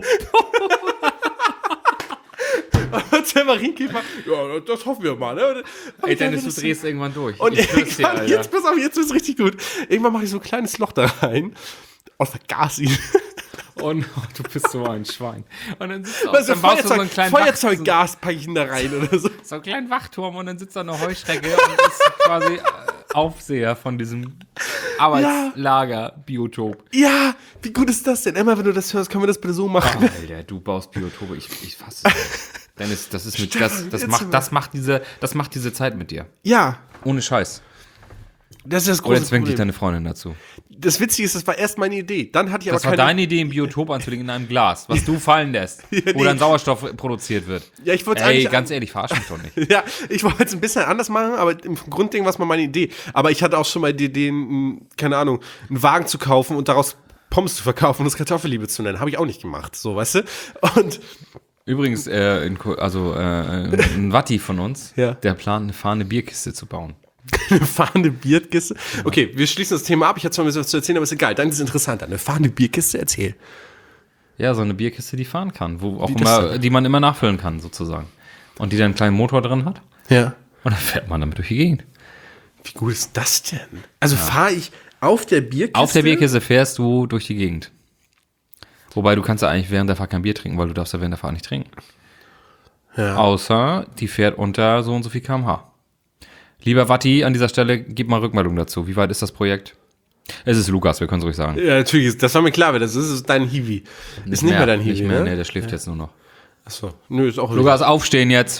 Speaker 1: Und der Marienkäfer, ja, das hoffen wir mal. Ne? Und
Speaker 2: ey
Speaker 1: dann
Speaker 2: Dennis, du
Speaker 1: wird es-
Speaker 2: drehst irgendwann durch.
Speaker 1: Und
Speaker 2: ich schwör's dir,
Speaker 1: irgendwann,
Speaker 2: Alter.
Speaker 1: jetzt, pass auf, jetzt ist es richtig gut. Irgendwann mache ich so ein kleines Loch da rein und vergas ihn.
Speaker 2: Und oh, du bist so ein Schwein. Und dann, sitzt du auf,
Speaker 1: Also
Speaker 2: dann baust du so einen
Speaker 1: Feuerzeug,
Speaker 2: kleinen, Wach,
Speaker 1: Feuerzeuggas packe ich ihn da rein oder so.
Speaker 2: so einen kleinen Wachturm und dann sitzt da eine Heuschrecke und ist quasi äh, Aufseher von diesem Arbeitslager-Biotop.
Speaker 1: Ja, wie gut ist das denn? Emma, wenn du das hörst, können wir das bitte so machen?
Speaker 2: Alter, du baust Biotope, ich, ich fasse es nicht. Dennis, das ist mit, das, das
Speaker 1: Stefan,
Speaker 2: macht,
Speaker 1: jetzt
Speaker 2: das macht diese, das macht diese Zeit mit dir.
Speaker 1: Ja,
Speaker 2: Ohne Scheiß.
Speaker 1: das ist das
Speaker 2: Oder
Speaker 1: große
Speaker 2: zwingt dich
Speaker 1: Problem.
Speaker 2: deine Freundin dazu.
Speaker 1: Das Witzige ist, das war erst meine Idee. Dann hatte ich aber
Speaker 2: Das war
Speaker 1: keine...
Speaker 2: deine Idee, ein Biotop anzulegen in einem Glas, was du fallen lässt, wo
Speaker 1: nee.
Speaker 2: dann Sauerstoff produziert wird.
Speaker 1: Ja, ich wollte es
Speaker 2: Ey,
Speaker 1: eigentlich-
Speaker 2: ganz ehrlich, verarsch mich doch nicht.
Speaker 1: Ja, ich wollte es ein bisschen anders machen, aber im Grundding war es mal meine Idee. Aber ich hatte auch schon mal die Idee, einen, keine Ahnung, einen Wagen zu kaufen und daraus Pommes zu verkaufen und das Kartoffelliebe zu nennen. Habe ich auch nicht gemacht, so, weißt du? Und
Speaker 2: Übrigens, äh, in, Ko- also äh, ein Watti von uns,
Speaker 1: Ja.
Speaker 2: der plant, eine fahrende Bierkiste zu bauen.
Speaker 1: eine fahrende Bierkiste. Okay, wir schließen das Thema ab. Ich hatte zwar ein bisschen was zu erzählen, aber ist egal. Dann ist es interessanter. Eine fahrende Bierkiste, erzähl.
Speaker 2: Ja, so eine Bierkiste, die fahren kann, wo auch
Speaker 1: Wie das
Speaker 2: immer, die man immer nachfüllen kann, sozusagen. Und die dann einen kleinen Motor drin hat.
Speaker 1: Ja.
Speaker 2: Und dann fährt man damit durch die Gegend.
Speaker 1: Wie gut ist das denn? Also fahre ich auf der Bierkiste?
Speaker 2: Auf der Bierkiste fährst du durch die Gegend. Wobei du kannst ja eigentlich während der Fahrt kein Bier trinken, weil du darfst ja während der Fahrt nicht trinken.
Speaker 1: Ja.
Speaker 2: Außer die fährt unter so und so viel Kilometer pro Stunde. Lieber Watti, an dieser Stelle, gib mal Rückmeldung dazu. Wie weit ist das Projekt? Es ist Lukas, wir können es ruhig sagen.
Speaker 1: Ja, natürlich. Das war mir klar, weil das ist dein Hiwi. Ist nicht mehr dein Hiwi,
Speaker 2: Nicht mehr,
Speaker 1: ne?
Speaker 2: nee, der schläft jetzt nur noch.
Speaker 1: Achso. Nö, ist auch
Speaker 2: Lukas, aufstehen jetzt.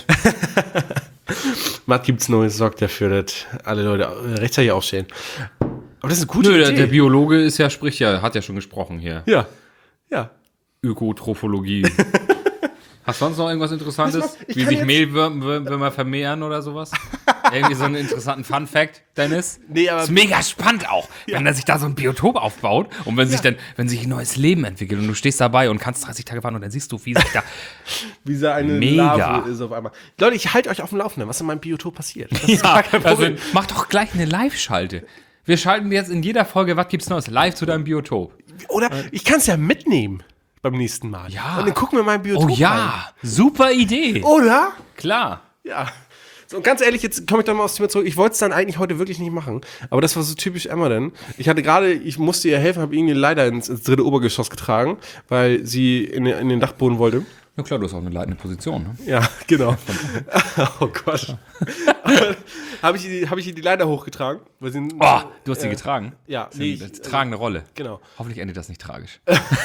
Speaker 1: Matt gibt's Neues, sorgt dafür, dass alle Leute rechtzeitig aufstehen. Aber das ist eine gute
Speaker 2: Nö, der,
Speaker 1: Idee.
Speaker 2: der Biologe ist ja, spricht ja, hat ja schon gesprochen hier.
Speaker 1: ja. Ja.
Speaker 2: Ökotrophologie. Hast du sonst noch irgendwas Interessantes?
Speaker 1: Weißt du was? Ich
Speaker 2: Wie
Speaker 1: kann
Speaker 2: sich
Speaker 1: jetzt-
Speaker 2: Mehlwürmer vermehren oder sowas? Irgendwie so einen interessanten Fun-Fact, Dennis?
Speaker 1: Nee, aber-
Speaker 2: ist mega spannend auch, wenn er sich da so ein Biotop aufbaut und wenn sich dann, wenn sich ein neues Leben entwickelt und du stehst dabei und kannst dreißig Tage fahren und dann siehst du, wie sich da.
Speaker 1: Wie so eine
Speaker 2: Mega.
Speaker 1: Larve ist auf einmal. Leute, ich halte euch auf dem Laufenden, was in meinem Biotop passiert. Das ist
Speaker 2: Ja,
Speaker 1: gar kein
Speaker 2: also
Speaker 1: Problem.
Speaker 2: mach doch gleich eine Live-Schalte. Wir schalten jetzt in jeder Folge, was gibt's Neues, live zu deinem Biotop.
Speaker 1: Oder ich kann es ja mitnehmen beim nächsten Mal.
Speaker 2: Ja.
Speaker 1: Und dann gucken wir mein Biotop
Speaker 2: Oh
Speaker 1: rein.
Speaker 2: ja, super Idee.
Speaker 1: Oder?
Speaker 2: Klar.
Speaker 1: Ja. So, und ganz ehrlich, jetzt komme ich dann mal aufs Thema zurück. Ich wollte es dann eigentlich heute wirklich nicht machen. Aber das war so typisch Emma denn. Ich hatte gerade, ich musste ihr helfen, habe irgendwie leider ins, ins dritte Obergeschoss getragen, weil sie in, den- in den Dachboden wollte.
Speaker 2: Na klar, du hast auch eine leitende Position, ne?
Speaker 1: Ja, genau. Oh Gott. Habe ich, die- hab ich ihr die Leiter hochgetragen? Weil sie,
Speaker 2: Oh, du hast sie getragen?
Speaker 1: ja,
Speaker 2: Das ist
Speaker 1: nee,
Speaker 2: eine
Speaker 1: ich-
Speaker 2: tragende Rolle.
Speaker 1: Genau.
Speaker 2: Hoffentlich endet das nicht tragisch.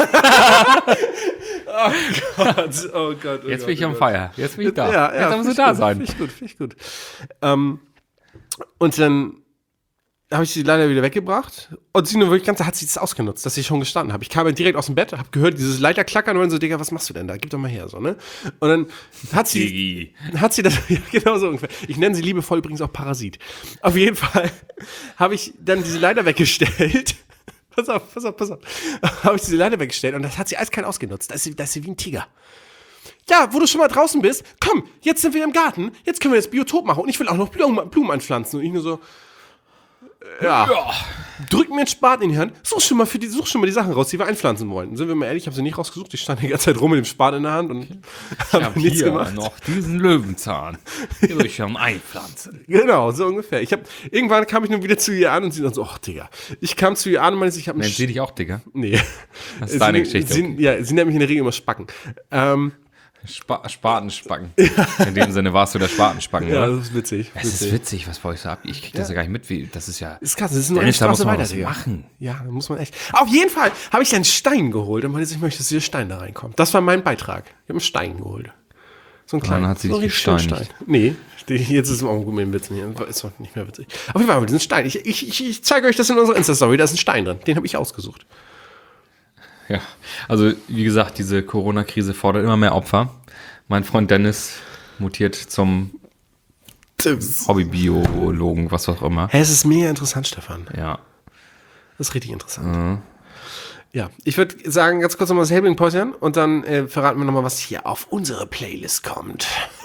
Speaker 1: Gott, oh Gott. Oh
Speaker 2: Jetzt
Speaker 1: Gott,
Speaker 2: bin ich
Speaker 1: oh
Speaker 2: am
Speaker 1: Gott.
Speaker 2: Feier. Jetzt bin ich da.
Speaker 1: Ja, ja,
Speaker 2: Jetzt musst du
Speaker 1: find ich
Speaker 2: da
Speaker 1: gut,
Speaker 2: sein.
Speaker 1: Finde ich gut, finde ich gut. Ähm, und dann habe ich sie leider wieder weggebracht. Und sie nur wirklich ganz, hat sie das ausgenutzt, dass ich schon gestanden habe. Ich kam direkt aus dem Bett, habe gehört, dieses Leiterklackern und so, Digga, was machst du denn da? Gib doch mal her, so, ne? Und dann hat sie,
Speaker 2: Digi.
Speaker 1: hat sie das, ja, genau so ungefähr. Ich nenne sie liebevoll übrigens auch Parasit. Auf jeden Fall habe ich dann diese Leiter weggestellt. Pass auf, pass auf, pass auf. Habe ich diese Leiter weggestellt und das hat sie eiskalt ausgenutzt. Da ist sie, da ist sie wie ein Tiger. Ja, wo du schon mal draußen bist, komm, jetzt sind wir im Garten, jetzt können wir das Biotop machen und ich will auch noch Blumen, Blumen anpflanzen. Und ich nur so, ja, ja. Drück mir einen Spaten in die Hand, such schon mal für die, such schon mal die Sachen raus, die wir einpflanzen wollen. Sind wir mal ehrlich, ich habe sie nicht rausgesucht, ich stand die ganze Zeit rum mit dem Spaten in der Hand und habe hab nichts
Speaker 2: hier
Speaker 1: gemacht.
Speaker 2: noch diesen Löwenzahn. Den will ich schon einpflanzen.
Speaker 1: Genau, so ungefähr. Ich hab, irgendwann kam ich nun wieder zu ihr an und sie dann so, ach Digga. Ich kam zu ihr an und meinte, ich habe einen
Speaker 2: Nennt sie dich auch, Digga?
Speaker 1: Nee.
Speaker 2: Das ist deine
Speaker 1: sie,
Speaker 2: Geschichte.
Speaker 1: Sie, ja, sie nennt mich in der Regel immer Spacken. Ähm,
Speaker 2: Spa Spatenspacken. In dem Sinne warst du der Spatenspacken,
Speaker 1: ja,
Speaker 2: oder?
Speaker 1: das ist witzig.
Speaker 2: Es ist witzig, was bei euch so ab. Ich krieg das ja gar nicht mit, wie, das ist ja.
Speaker 1: Das ist krass, das ist nur
Speaker 2: Dennis,
Speaker 1: eine
Speaker 2: da muss
Speaker 1: Straße
Speaker 2: man
Speaker 1: weiter,
Speaker 2: was
Speaker 1: Digga.
Speaker 2: machen.
Speaker 1: Ja, da muss man echt. Auf jeden Fall habe ich einen Stein geholt und meinte, ich möchte, dass dieser Stein da reinkommt. Das war mein Beitrag. Ich habe einen Stein geholt. So einen kleinen.
Speaker 2: dann hat sie
Speaker 1: so
Speaker 2: dich
Speaker 1: einen richtigen
Speaker 2: gesteinigt.
Speaker 1: Stein. Nee, jetzt ist es auch gut mit dem Witz. Ist doch nicht mehr witzig. Auf jeden Fall haben wir diesen Stein. Ich, ich, ich, ich zeige euch das in unserer Insta-Story. Da ist ein Stein drin. Den habe ich ausgesucht.
Speaker 2: Ja, also wie gesagt, diese Corona-Krise fordert immer mehr Opfer. Mein Freund Dennis mutiert zum Hobby-Biologen, was auch immer.
Speaker 1: Hä, es ist mega interessant, Stefan.
Speaker 2: Ja.
Speaker 1: Das ist richtig interessant. Mhm. Ja, ich würde sagen, ganz kurz nochmal das Helbling-Päuschen und dann äh, verraten wir nochmal, was hier auf unsere Playlist kommt.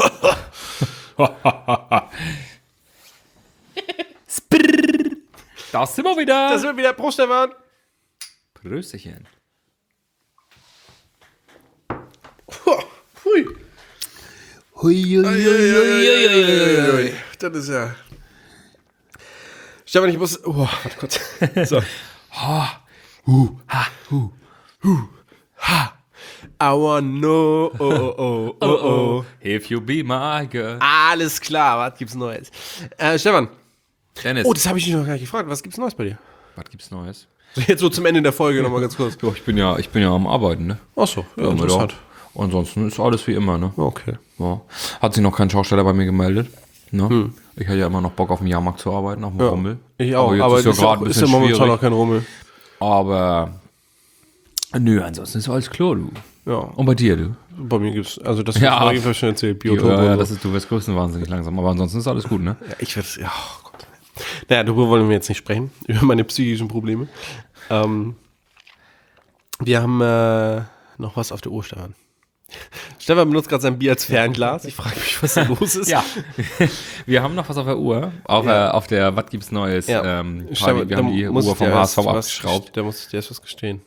Speaker 2: Da sind wir wieder.
Speaker 1: Das wird wieder Prost, Stefan.
Speaker 2: Prösterchen.
Speaker 1: Hui.
Speaker 3: Hui, hui, hui, hui, hui, hui.
Speaker 1: Das ist ja. Stefan, ich muss. Oh, warte kurz. So. Ha, hu, ha, hu, hu, ha. I wanna know. Oh, oh, oh, oh, oh.
Speaker 2: If you be my girl.
Speaker 1: Alles klar, was gibt's Neues? Äh, Stefan.
Speaker 2: Dennis.
Speaker 1: Oh, das habe ich dich noch gar nicht gefragt. Was gibt's Neues bei dir?
Speaker 2: Was gibt's Neues?
Speaker 1: Jetzt so zum Ende der Folge nochmal ganz kurz.
Speaker 2: Ja, ich bin ja, ich bin ja am Arbeiten, ne?
Speaker 1: Ach so, ja, interessant.
Speaker 2: Ja. Ansonsten ist alles wie immer, ne?
Speaker 1: Okay.
Speaker 2: Ja. Hat sich noch kein Schausteller bei mir gemeldet. Ne? Hm. Ich hätte ja immer noch Bock auf dem Jahrmarkt zu arbeiten, auf dem
Speaker 1: ja,
Speaker 2: Rummel.
Speaker 1: Ich auch,
Speaker 2: aber jetzt
Speaker 1: aber
Speaker 2: ist ja
Speaker 1: ist,
Speaker 2: gerade
Speaker 1: auch,
Speaker 2: ein
Speaker 1: ist ja
Speaker 2: bisschen
Speaker 1: momentan
Speaker 2: schwierig.
Speaker 1: noch kein Rummel.
Speaker 2: Aber nö, ansonsten ist alles klar, du.
Speaker 1: Ja.
Speaker 2: Und bei dir, du?
Speaker 1: Bei mir gibt's, also das
Speaker 2: Ja,
Speaker 1: habe ich auf jeden schon erzählt, Biotop
Speaker 2: ja, ja,
Speaker 1: und so.
Speaker 2: das ist, du wirst größenwahnsinnig langsam, aber ansonsten ist alles gut, ne?
Speaker 1: Ja, ich werde, ja, oh Gott. Naja, darüber wollen wir jetzt nicht sprechen, über meine psychischen Probleme. Ähm, wir haben äh, noch was auf der Uhr, Stefan. Stefan benutzt gerade sein Bier als Fernglas. Ich frage mich, was da los ist.
Speaker 2: Ja, wir haben noch was auf der Uhr, auf,
Speaker 1: Ja.
Speaker 2: äh, auf der Was gibt's Neues
Speaker 1: Ja.
Speaker 2: ähm, Party.
Speaker 1: Stefan,
Speaker 2: Wir haben die
Speaker 1: da muss
Speaker 2: Uhr
Speaker 1: ich
Speaker 2: vom
Speaker 1: dir
Speaker 2: H S V
Speaker 1: erst was
Speaker 2: abgeschraubt.
Speaker 1: gest- Da muss ich dir erst was gestehen.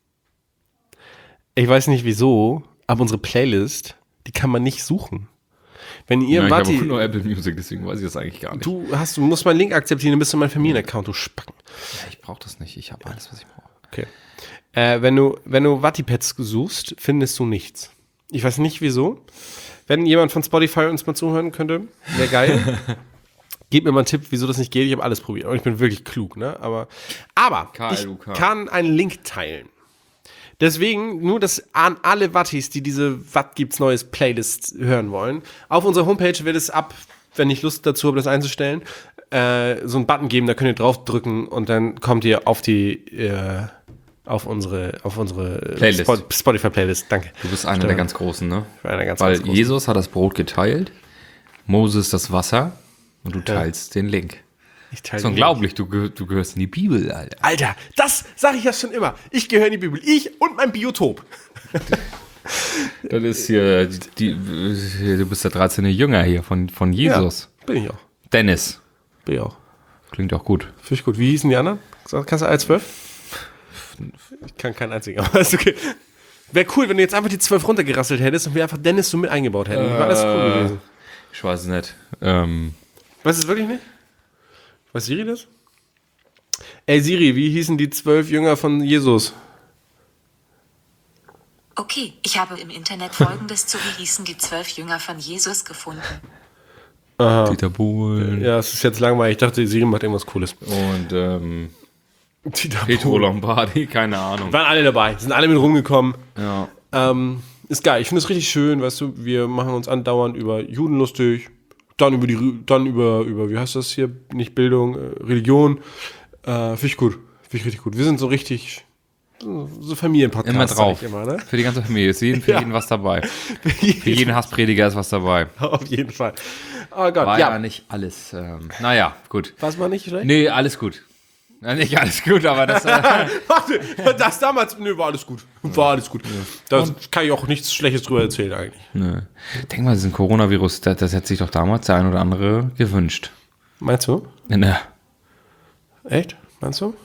Speaker 1: Ich weiß nicht wieso, aber unsere Playlist, die kann man nicht suchen. Wenn ihr,
Speaker 2: Ja, ich
Speaker 1: warte,
Speaker 2: habe nur Apple Music, deswegen weiß ich das eigentlich gar nicht.
Speaker 1: du hast, du musst meinen Link akzeptieren, dann bist du mein Familienaccount, du Spacken.
Speaker 2: Ja, ich brauche das nicht, ich habe alles, was ich brauche.
Speaker 1: Okay. Äh, wenn du, wenn du Wattipads suchst, findest du nichts. Ich weiß nicht wieso. Wenn jemand von Spotify uns mal zuhören könnte, wäre geil. Gebt mir mal einen Tipp, wieso das nicht geht. Ich habe alles probiert. Und ich bin wirklich klug, ne? Aber, aber
Speaker 2: K L U K.
Speaker 1: ich kann einen Link teilen. Deswegen nur das an alle Wattis, die diese Was gibt's Neues Playlist hören wollen. Auf unserer Homepage wird es ab, wenn ich Lust dazu habe, das einzustellen, äh, so einen Button geben, da könnt ihr draufdrücken und dann kommt ihr auf die äh, auf unsere auf unsere
Speaker 2: Playlist.
Speaker 1: Spo- Spotify-Playlist. Danke.
Speaker 2: Du bist einer
Speaker 1: Stefan.
Speaker 2: der ganz Großen, ne?
Speaker 1: Einer ganz,
Speaker 2: Weil
Speaker 1: ganz großen.
Speaker 2: Jesus hat das Brot geteilt, Moses das Wasser und du teilst den Link.
Speaker 1: Ich teile
Speaker 2: Das ist unglaublich, du, geh- du gehörst in die Bibel, Alter.
Speaker 1: Alter, das sage ich ja schon immer. Ich gehöre in die Bibel. Ich und mein Biotop.
Speaker 2: Das ist hier, die, die, du bist der dreizehnte Jünger hier von, von Jesus.
Speaker 1: Ja, bin ich auch.
Speaker 2: Dennis.
Speaker 1: Bin ich auch.
Speaker 2: Klingt auch gut.
Speaker 1: Finde ich gut. Wie hießen die anderen? Kannst du alle zwölf? Ich kann keinen einzigen, aber ist okay. Wäre cool, wenn du jetzt einfach die zwölf runtergerasselt hättest und wir einfach Dennis so mit eingebaut hätten. War das cool gewesen.
Speaker 2: Ich weiß es nicht. Ähm,
Speaker 1: Weißt du es wirklich nicht? Weiß Siri das? Ey Siri, wie hießen die zwölf Jünger von Jesus?
Speaker 6: Okay, ich habe im Internet folgendes zu wie hießen die zwölf Jünger von Jesus gefunden.
Speaker 2: Dieter Bohlen
Speaker 1: Ja, es ist jetzt langweilig. Ich dachte, Siri macht irgendwas Cooles.
Speaker 2: und ähm,
Speaker 1: Dieter
Speaker 2: Petro
Speaker 1: Bohlen.
Speaker 2: Lombardi, keine Ahnung.
Speaker 1: Waren alle dabei, sind alle mit rumgekommen.
Speaker 2: Ja.
Speaker 1: Ähm, ist geil. Ich finde es richtig schön, weißt du, wir machen uns andauernd über Juden lustig. dann über die, dann über, über, wie heißt das hier, nicht Bildung, äh, Religion, äh, finde ich gut, finde ich richtig gut. Wir sind so richtig, so, so Familienpodcast.
Speaker 2: Immer drauf.
Speaker 1: Immer, ne?
Speaker 2: Für die ganze Familie. Ist jeden, für
Speaker 1: Ja.
Speaker 2: jeden was dabei. Für jeden Hassprediger ist was dabei.
Speaker 1: Auf jeden Fall. Oh Gott,
Speaker 2: War ja,
Speaker 1: ja.
Speaker 2: nicht alles. Ähm, naja, gut.
Speaker 1: Was war nicht schlecht?
Speaker 2: Nee, alles gut. Ja, nicht alles gut, aber das. Äh,
Speaker 1: Warte, das damals, nö, war alles gut. War alles gut. Da kann ich auch nichts Schlechtes drüber erzählen eigentlich.
Speaker 2: nö. Denk mal, diesen Coronavirus, das, das hätte sich doch damals der ein oder andere gewünscht.
Speaker 1: Meinst du?
Speaker 2: Ne.
Speaker 1: Echt? Meinst du?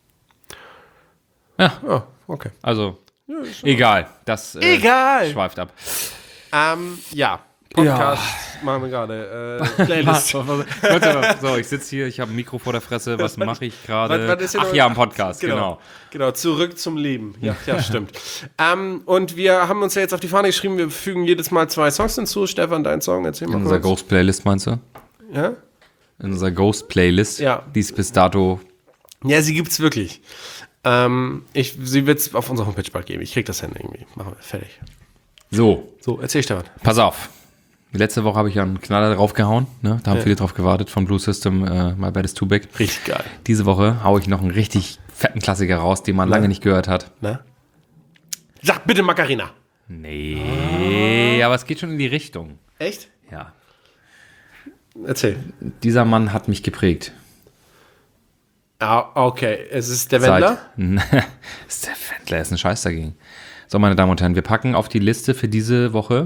Speaker 2: Ja,
Speaker 1: Oh, okay.
Speaker 2: also. Egal. Das äh,
Speaker 1: Egal.
Speaker 2: schweift ab.
Speaker 1: Ähm, ja. Podcast machen wir gerade. Äh, Playlist.
Speaker 2: So, ich sitze hier, ich habe ein Mikro vor der Fresse. Was mache ich gerade?
Speaker 1: Was- was ist denn
Speaker 2: Ach
Speaker 1: noch-
Speaker 2: ja, ein Podcast,
Speaker 1: Genau.
Speaker 2: genau.
Speaker 1: Genau, zurück zum Leben. Ja, ja, stimmt. ähm, und wir haben uns ja jetzt auf die Fahne geschrieben, wir fügen jedes Mal zwei Songs hinzu. Stefan, dein Song, erzähl mal
Speaker 2: In unserer
Speaker 1: kurz.
Speaker 2: Ghost-Playlist, meinst du?
Speaker 1: Ja?
Speaker 2: In unserer Ghost-Playlist,
Speaker 1: Ja.
Speaker 2: die es bis dato.
Speaker 1: Ja, sie gibt's wirklich. Ähm, ich, sie wird's auf unserer Homepage bald geben. Ich krieg das hin irgendwie. Machen wir, fertig.
Speaker 2: So,
Speaker 1: So, erzähl Stefan.
Speaker 2: pass auf. Letzte Woche habe ich ja einen Knaller draufgehauen. Ne? Da haben
Speaker 1: Ja.
Speaker 2: viele drauf gewartet von Blue System, äh, My Bad is Too Big.
Speaker 1: Richtig geil.
Speaker 2: Diese Woche haue ich noch einen richtig fetten Klassiker raus, den man lange nicht gehört hat.
Speaker 1: Na? Sag bitte Macarena.
Speaker 2: Nee, aber es geht schon in die Richtung.
Speaker 1: Echt?
Speaker 2: Ja.
Speaker 1: Erzähl.
Speaker 2: Dieser Mann hat mich geprägt.
Speaker 1: Ah, okay. Es ist der Wendler.
Speaker 2: Seit, ist der Wendler, ist ein Scheiß dagegen. So, meine Damen und Herren, wir packen auf die Liste für diese Woche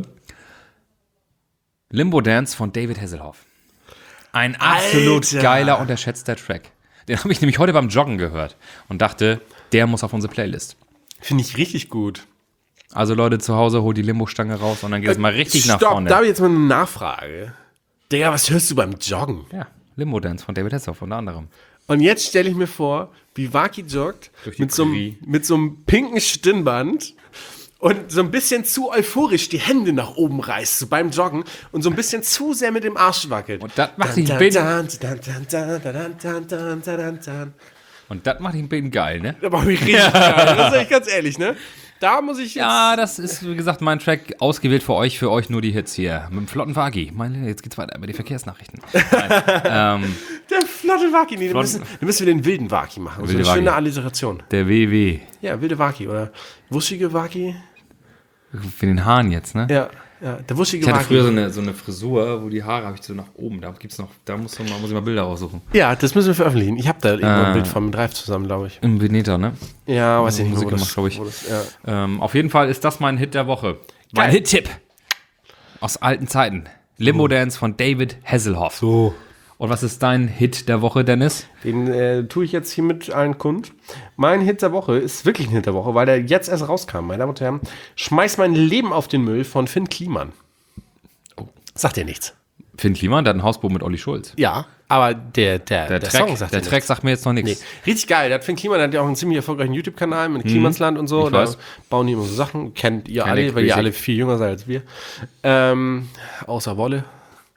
Speaker 2: Limbo Dance von David Hasselhoff. Ein absolut
Speaker 1: Alter.
Speaker 2: geiler, unterschätzter Track. Den habe ich nämlich heute beim Joggen gehört und dachte, der muss auf unsere Playlist.
Speaker 1: Finde ich richtig gut.
Speaker 2: Also Leute zu Hause, holt die Limbo-Stange raus und dann geht es mal richtig nach
Speaker 1: Stopp,
Speaker 2: vorne.
Speaker 1: da habe ich jetzt mal eine Nachfrage. Digga, was hörst du beim Joggen?
Speaker 2: Ja, Limbo Dance von David Hasselhoff unter anderem.
Speaker 1: Und jetzt stelle ich mir vor, wie Waki joggt
Speaker 2: Durch die
Speaker 1: mit so, einem,
Speaker 2: Prärie.
Speaker 1: mit so einem pinken Stirnband und so ein bisschen zu euphorisch die Hände nach oben reißt, so beim Joggen und so ein bisschen zu sehr mit dem Arsch wackelt.
Speaker 2: Und das macht ihn
Speaker 1: Dun,
Speaker 2: bin-
Speaker 1: dun, dun, dun, dun, dun, dun, dun, dun, dun, dun.
Speaker 2: Und das macht ihn bin geil, ne?
Speaker 1: Da mache ich richtig geil. Das sag ich ganz ehrlich, ne? Da muss ich jetzt...
Speaker 2: Ja, das ist, wie gesagt, mein Track ausgewählt für euch, für euch nur die Hits hier. Mit dem flotten Wagi. Meine, jetzt geht's weiter mit den Verkehrsnachrichten. Nein, ähm,
Speaker 1: Der flotte Waki. Nee, dann,
Speaker 2: Flott-
Speaker 1: müssen, dann müssen wir den wilden Waki machen. So
Speaker 2: Wilde
Speaker 1: eine schöne
Speaker 2: Waki.
Speaker 1: Alliteration.
Speaker 2: der W W.
Speaker 1: Ja, wilde Waki oder wuschige Waki.
Speaker 2: Für den Haaren jetzt, ne?
Speaker 1: Ja, ja, der wuschige
Speaker 2: Ich hatte
Speaker 1: Waki.
Speaker 2: früher so eine, so eine Frisur, wo die Haare habe ich so nach oben. Da gibt's noch, da muss, man, muss ich mal Bilder raussuchen.
Speaker 1: Ja, das müssen wir veröffentlichen. Ich habe da irgendwo
Speaker 2: Ah.
Speaker 1: ein Bild von mit Reif zusammen, glaube ich.
Speaker 2: Im Veneta, ne?
Speaker 1: Ja, weiß ich nicht,
Speaker 2: Musik
Speaker 1: wo das,
Speaker 2: gemacht, glaub ich.
Speaker 1: wo das, ja.
Speaker 2: Ähm, auf jeden Fall ist das mein Hit der Woche. Mein
Speaker 1: Geil.
Speaker 2: Hit-Tipp. Aus alten Zeiten. Limbo Dance von David Hasselhoff.
Speaker 1: So.
Speaker 2: Und was ist dein Hit der Woche, Dennis?
Speaker 1: Den äh, tue ich jetzt hier mit allen kund. Mein Hit der Woche ist wirklich ein Hit der Woche, weil der jetzt erst rauskam, meine Damen und Herren. Schmeiß mein Leben auf den Müll von Finn Kliman. Oh. Sagt dir nichts.
Speaker 2: Finn Kliman, der hat ein Hausboot mit Olli Schulz.
Speaker 1: Ja, aber der, der,
Speaker 2: Der,
Speaker 1: der,
Speaker 2: Track,
Speaker 1: Song sagt
Speaker 2: der
Speaker 1: dir
Speaker 2: Track
Speaker 1: nichts.
Speaker 2: sagt mir jetzt noch
Speaker 1: Nee.
Speaker 2: nichts.
Speaker 1: Richtig geil. Der hat Finn Kliman, der hat ja auch einen ziemlich erfolgreichen YouTube-Kanal mit Klimansland und so.
Speaker 2: Mhm. ich
Speaker 1: Da
Speaker 2: weiß.
Speaker 1: bauen die immer so Sachen. Kennt ihr
Speaker 2: Kenn
Speaker 1: alle,
Speaker 2: ich,
Speaker 1: weil ihr
Speaker 2: riesig.
Speaker 1: alle viel jünger seid als wir. Ähm, außer Wolle.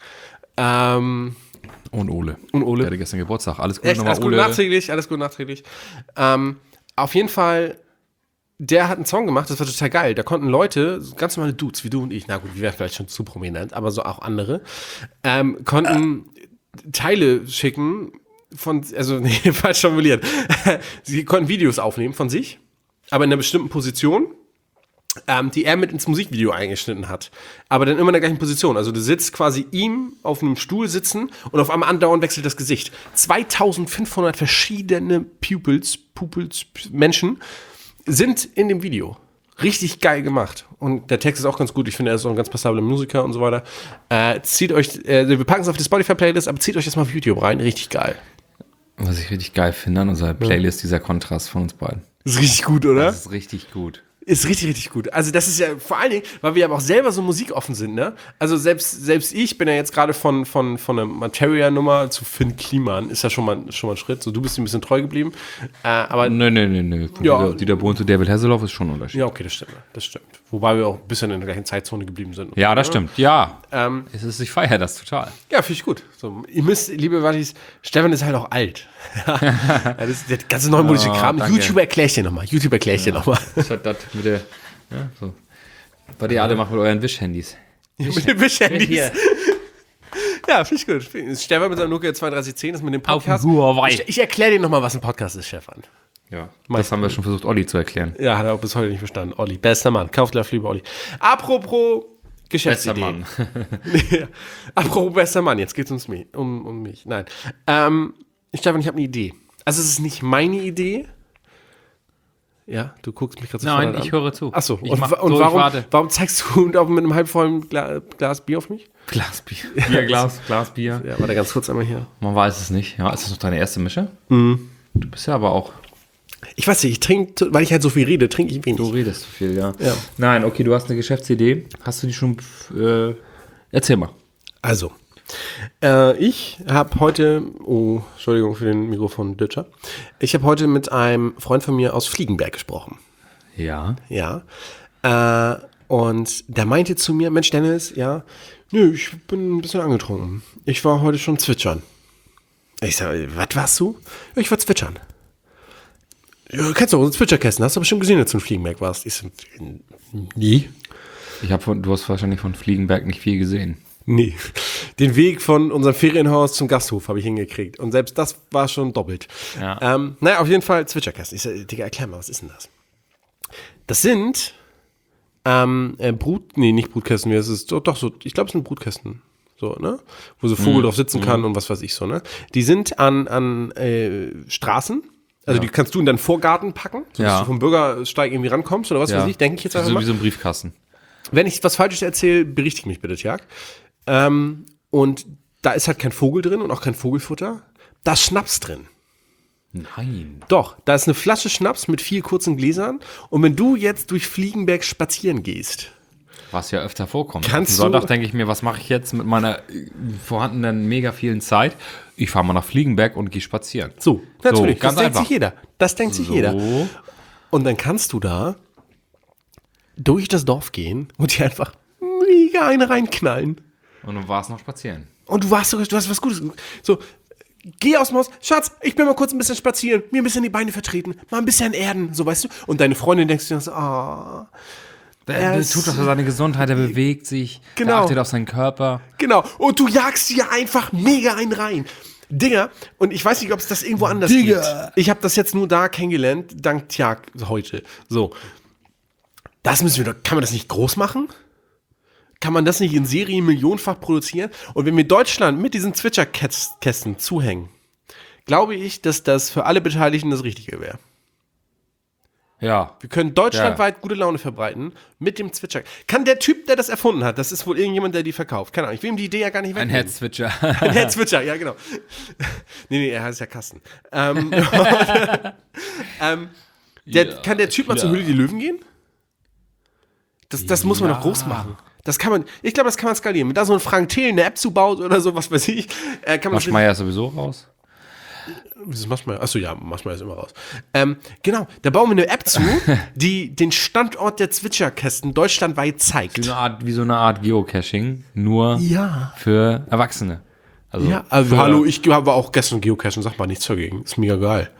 Speaker 1: Ähm,
Speaker 2: Und Ole.
Speaker 1: und Ole.
Speaker 2: Der hatte gestern Geburtstag. Alles gut,
Speaker 1: Echt,
Speaker 2: nochmal
Speaker 1: alles gut
Speaker 2: Ole.
Speaker 1: nachträglich, alles gut nachträglich. Ähm, auf jeden Fall, der hat einen Song gemacht, das war total geil. Da konnten Leute, ganz normale Dudes wie du und ich, na gut, die wären vielleicht schon zu prominent, aber so auch andere, ähm, konnten Teile schicken von, also nee, falsch formuliert. Sie konnten Videos aufnehmen von sich, aber in einer bestimmten Position. Ähm, die er mit ins Musikvideo eingeschnitten hat. Aber dann immer in der gleichen Position. Also du sitzt quasi ihm auf einem Stuhl sitzen und auf einmal andauernd wechselt das Gesicht. zweitausendfünfhundert verschiedene Pupils, Pupils, Menschen sind in dem Video. Richtig geil gemacht. Und der Text ist auch ganz gut. Ich finde, er ist auch ein ganz passabler Musiker und so weiter. Äh, zieht euch, äh, wir packen es auf die Spotify-Playlist, aber zieht euch das mal auf YouTube rein. Richtig geil.
Speaker 2: Was ich richtig geil finde an unserer Playlist, dieser Kontrast von uns beiden.
Speaker 1: Das ist richtig gut, oder?
Speaker 2: Das ist richtig gut.
Speaker 1: Ist richtig, richtig gut. Also das ist ja vor allen Dingen, weil wir aber auch selber so musikoffen sind, ne? Also selbst, selbst ich bin ja jetzt gerade von, von, von einer Materia-Nummer zu Finn Kliman, ist ja schon mal, schon mal ein Schritt. So, du bist ihm ein bisschen treu geblieben. Äh, aber
Speaker 2: Nö, nö, nö, nö.
Speaker 1: Ja.
Speaker 2: Dieter, Dieter Bohlen zu David Hasselhoff ist schon ein Unterschied.
Speaker 1: ja, okay, das stimmt. Das stimmt. Wobei wir auch ein bisschen in der gleichen Zeitzone geblieben sind.
Speaker 2: Ja, das stimmt. Ja.
Speaker 1: Ähm,
Speaker 2: Es ist, ich feiere das total.
Speaker 1: ja, finde ich gut. So, ihr müsst, liebe Wattis, Stefan ist halt auch alt. Ja, das ist der ganze neumodische
Speaker 2: Oh,
Speaker 1: Kram.
Speaker 2: danke.
Speaker 1: YouTube erkläre ich dir nochmal. YouTube erkläre ich dir nochmal.
Speaker 2: Das hat das mit der. Ja, so. Was ihr alle macht mit euren Wischhandys.
Speaker 1: Mit den Wischhandys. Ja, finde ich gut. Stefan mit seinem Nokia zweiunddreißig zehn ist mit dem Podcast.
Speaker 2: Auf Huawei.
Speaker 1: Ich, ich erkläre dir nochmal, was ein Podcast ist, Stefan.
Speaker 2: Ja, das haben wir schon versucht, Olli zu erklären.
Speaker 1: Ja, hat er auch bis heute nicht verstanden. Olli, bester Mann. Kauft Live, lieber Olli. Apropos Geschäftsidee.
Speaker 2: Mann.
Speaker 1: Ja. Apropos bester Mann, jetzt geht es um, um, um mich. Nein. Ähm, Stefan, ich habe eine Idee. Also es ist nicht meine Idee. Ja, du guckst mich gerade so
Speaker 2: Nein,
Speaker 1: an.
Speaker 2: ich höre zu.
Speaker 1: Achso,
Speaker 2: Ich
Speaker 1: und,
Speaker 2: mach-
Speaker 1: und
Speaker 2: so, ich
Speaker 1: warum,
Speaker 2: warte.
Speaker 1: warum zeigst du mit einem halbvollen Gla Glas Bier auf mich?
Speaker 2: Glasbier. Bierglas, Glasbier.
Speaker 1: Ja, warte ganz kurz einmal hier.
Speaker 2: Man weiß es nicht. Ja, ist das noch deine erste Mische? Mhm. Du bist ja aber auch,
Speaker 1: Ich weiß nicht, ich trinke, weil ich halt so viel rede, trinke ich wenig.
Speaker 2: du redest zu viel, ja.
Speaker 1: Ja.
Speaker 2: Nein, okay, du hast eine Geschäftsidee. Hast du die schon, äh, erzähl mal.
Speaker 1: Also, äh, ich habe heute, oh, Entschuldigung für den Mikrofon-Ditcher. Ich habe heute mit einem Freund von mir aus Fliegenberg gesprochen.
Speaker 2: Ja.
Speaker 1: Ja. Äh, und der meinte zu mir, Mensch Dennis, ja, nö, ich bin ein bisschen angetrunken. Ich war heute schon zwitschern. Ich sage, was warst du? Ja, ich war zwitschern. Ja, kennst du unsere Zwitscherkästen? Hast du bestimmt gesehen, als du in Fliegenberg warst. Ich so, nie.
Speaker 2: Ich hab von, du hast wahrscheinlich von Fliegenberg nicht viel gesehen.
Speaker 1: Nee. Den Weg von unserem Ferienhaus zum Gasthof habe ich hingekriegt. Und selbst das war schon doppelt.
Speaker 2: Ja.
Speaker 1: Ähm, naja, auf jeden Fall Zwitscherkästen. Ich sage, Digga, erklär mal, was ist denn das? Das sind ähm, äh, Brut, nee, nicht Brutkästen, wie ist es? Doch, doch so, ich glaube, es sind Brutkästen. So, ne? Wo so Vogel drauf sitzen kann und was weiß ich so, ne? Die sind an, an äh, Straßen. Also die kannst du in deinen Vorgarten packen, sodass
Speaker 2: Ja.
Speaker 1: du vom Bürgersteig irgendwie rankommst oder was weiß ich, denke ich jetzt einfach
Speaker 2: so
Speaker 1: mal.
Speaker 2: wie so ein Briefkasten.
Speaker 1: Wenn ich was Falsches erzähle, berichtige mich bitte, Tjag. Ähm, und da ist halt kein Vogel drin und auch kein Vogelfutter. Da ist Schnaps drin.
Speaker 2: Nein.
Speaker 1: Doch, da ist eine Flasche Schnaps mit vier kurzen Gläsern. Und wenn du jetzt durch Fliegenberg spazieren gehst,
Speaker 2: Was ja öfter vorkommt.
Speaker 1: Kannst
Speaker 2: Am Sonntag
Speaker 1: du-
Speaker 2: denke ich mir, was mache ich jetzt mit meiner äh, vorhandenen mega vielen Zeit? Ich fahre mal nach Fliegenberg und gehe spazieren.
Speaker 1: so, natürlich,
Speaker 2: ganz
Speaker 1: das denkt
Speaker 2: einfach.
Speaker 1: sich jeder. Das denkt sich jeder.
Speaker 2: So.
Speaker 1: Und dann kannst du da durch das Dorf gehen und dir einfach mega eine reinknallen.
Speaker 2: Und du warst noch spazieren.
Speaker 1: Und du warst, du hast was Gutes. So, geh aus dem Haus, Schatz, ich bin mal kurz ein bisschen spazieren, mir ein bisschen die Beine vertreten, mal ein bisschen erden, so weißt du. Und deine Freundin denkst dir so, ah,
Speaker 2: Der,
Speaker 1: Er
Speaker 2: der
Speaker 1: ist-
Speaker 2: tut doch für seine Gesundheit, der bewegt sich,
Speaker 1: Genau.
Speaker 2: der achtet auf seinen Körper.
Speaker 1: genau. Und du jagst dir einfach mega einen rein. Digga, und ich weiß nicht, ob es das irgendwo anders
Speaker 3: Digga.
Speaker 1: gibt. Ich habe das jetzt nur da kennengelernt, dank Tjag heute. So. Das müssen wir doch, kann man das nicht groß machen? Kann man das nicht in Serien millionenfach produzieren? Und wenn wir Deutschland mit diesen Zwitscherkästen zuhängen, glaube ich, dass das für alle Beteiligten das Richtige wäre.
Speaker 2: Ja.
Speaker 1: Wir können deutschlandweit gute Laune verbreiten mit dem Zwitscher. Kann der Typ, der das erfunden hat, das ist wohl irgendjemand, der die verkauft. Keine Ahnung, ich will ihm die Idee ja gar nicht
Speaker 2: Ein
Speaker 1: wegnehmen.
Speaker 2: Head-Switcher.
Speaker 1: Ein Head-Switcher, ja genau. Nee, nee, er heißt ja Kasten. Ähm, ähm, der,
Speaker 2: Ja,
Speaker 1: kann der Typ mal zur
Speaker 2: klar.
Speaker 1: Höhle die Löwen gehen? Das, das muss man
Speaker 2: Ja.
Speaker 1: doch groß machen. Das kann man, ich glaube, das kann man skalieren. Wenn da so ein Frank Thelen eine App zubaut oder so, was weiß ich, äh, kann man das
Speaker 2: Maschmeyer ist sowieso raus.
Speaker 1: Das machst du mal. Achso, ja, machst mal jetzt immer raus. Ähm, genau, da bauen wir eine App zu, die den Standort der Zwitscherkästen deutschlandweit
Speaker 2: Wie
Speaker 1: zeigt.
Speaker 2: so eine Art, wie so eine Art Geocaching, nur
Speaker 1: Ja.
Speaker 2: für Erwachsene. Also
Speaker 1: Ja, also
Speaker 2: für,
Speaker 1: hallo, ich habe auch gestern Geocachen, sag mal nichts dagegen. Ist mega geil.